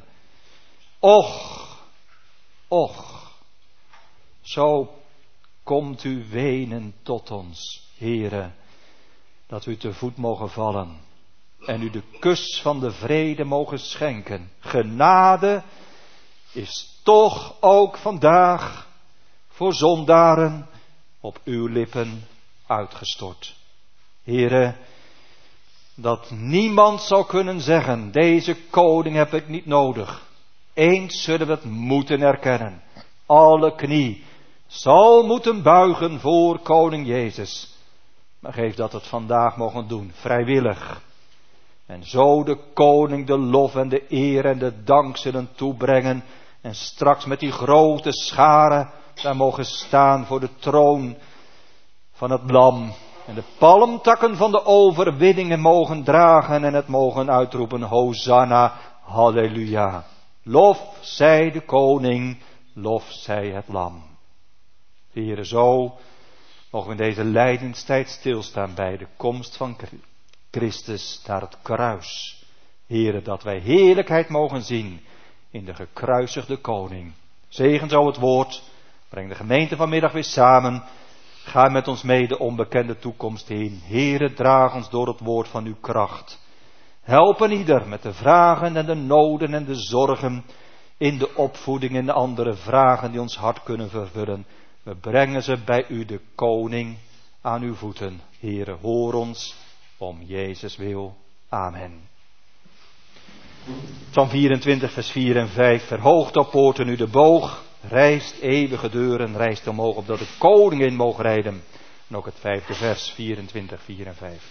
Och, zo komt u wenen tot ons, Heere, dat u te voet mogen vallen en u de kus van de vrede mogen schenken. Genade is toch ook vandaag voor zondaren op uw lippen uitgestort. Heere, dat niemand zou kunnen zeggen, deze koning heb ik niet nodig. Eens zullen we het moeten erkennen. Alle knie zal moeten buigen voor koning Jezus. Maar geef dat het vandaag mogen doen, vrijwillig. En zo de koning de lof en de eer en de dank zullen toebrengen. En straks met die grote scharen daar mogen staan voor de troon van het lam. En de palmtakken van de overwinningen mogen dragen en het mogen uitroepen, Hosanna, halleluja. Lof zij de koning, lof zij het lam. Heere, zo mogen we in deze lijdenstijd stilstaan bij de komst van Christus naar het kruis. Heere, dat wij heerlijkheid mogen zien in de gekruisigde koning. Zegen zo het woord, breng de gemeente vanmiddag weer samen. Ga met ons mee de onbekende toekomst heen. Heere, draag ons door het woord van uw kracht. Help een ieder met de vragen en de noden en de zorgen in de opvoeding en de andere vragen die ons hart kunnen vervullen. We brengen ze bij u, de koning, aan uw voeten. Heere, hoor ons om Jezus wil. Amen. Psalm 24, vers 4 en 5. Verhoogt op poorten u de boog. Rijst eeuwige deuren, rijst omhoog, opdat de koning in mogen rijden. En ook het 5e vers, 24, 4 en 5.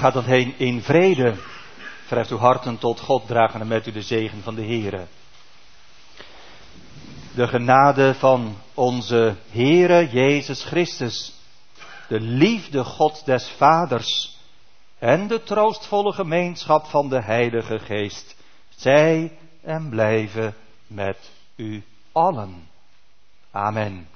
Ga dan heen in vrede. Verheft uw harten tot God, dragende met u de zegen van de Heere. De genade van onze Heere Jezus Christus, de liefde God des Vaders en de troostvolle gemeenschap van de Heilige Geest, zij en blijven met u allen. Amen.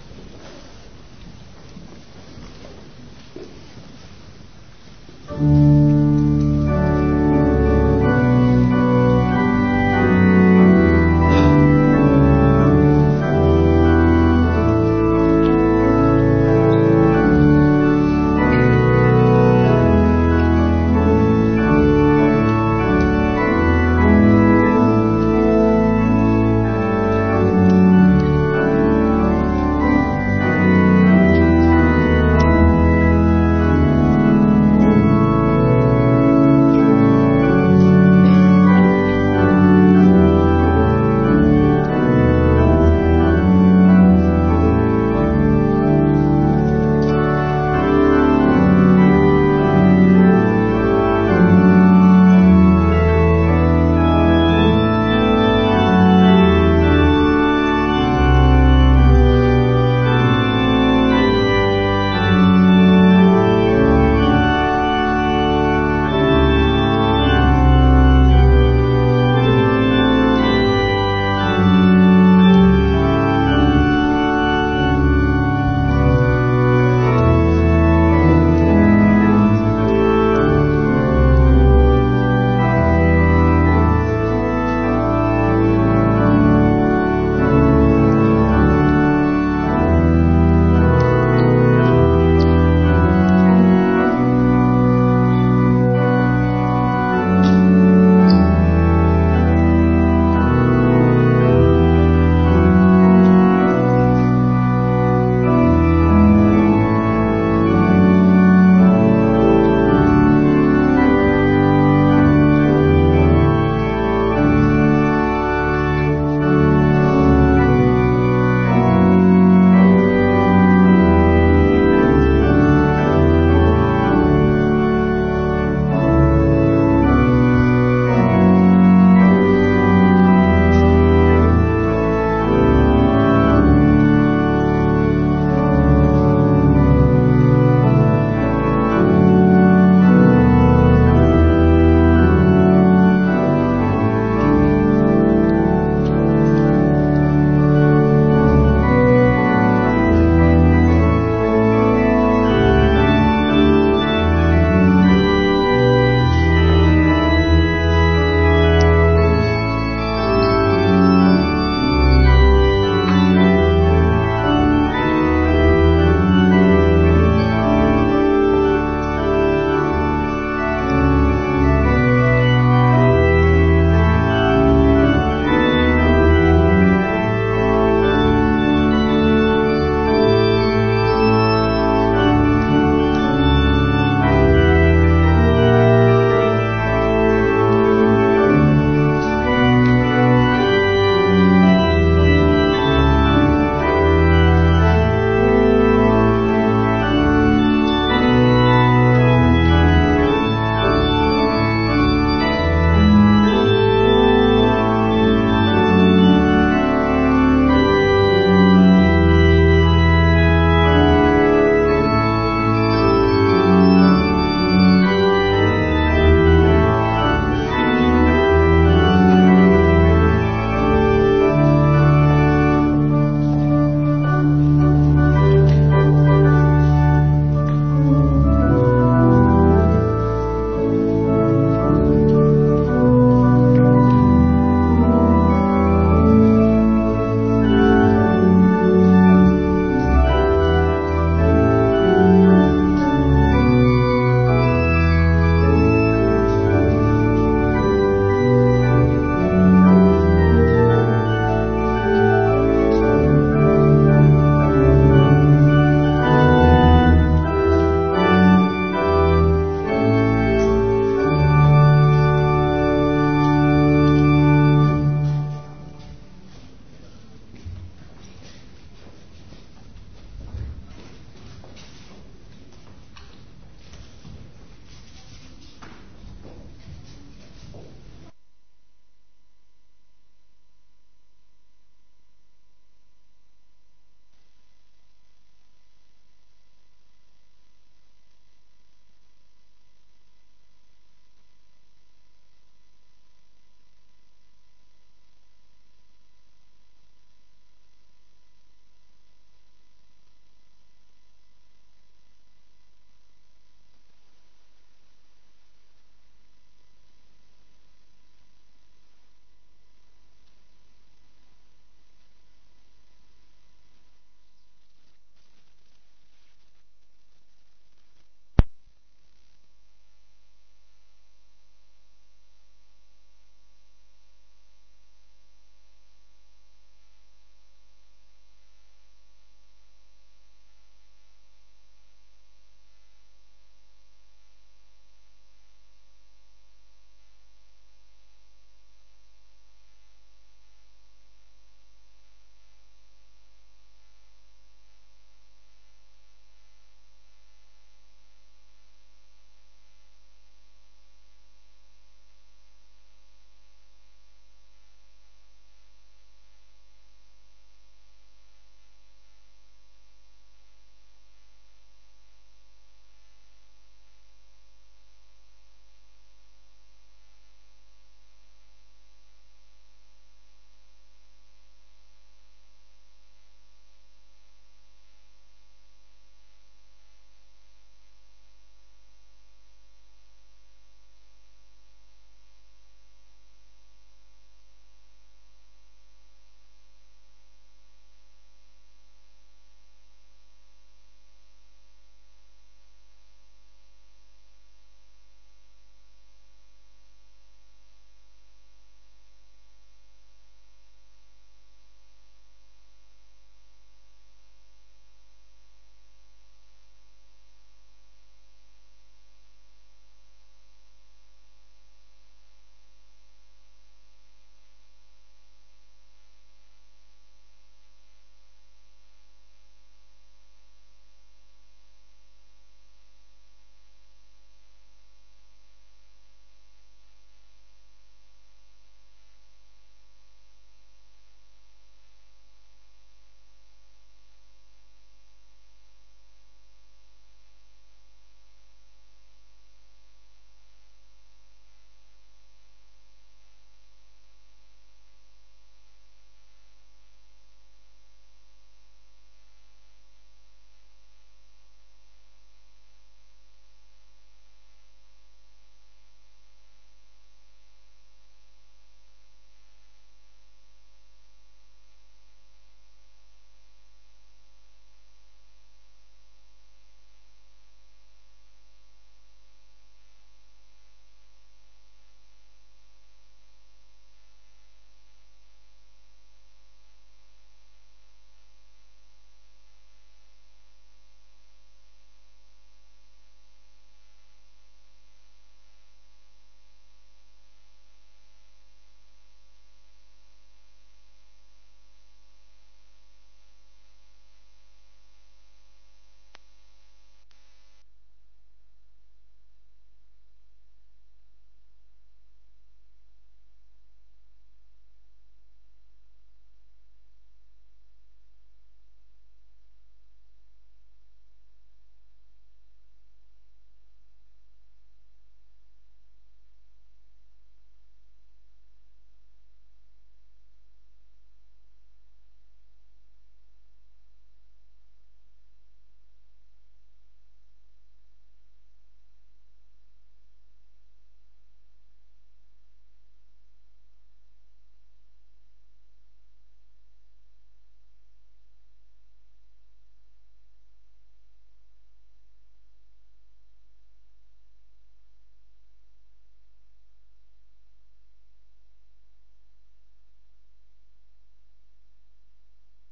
Thank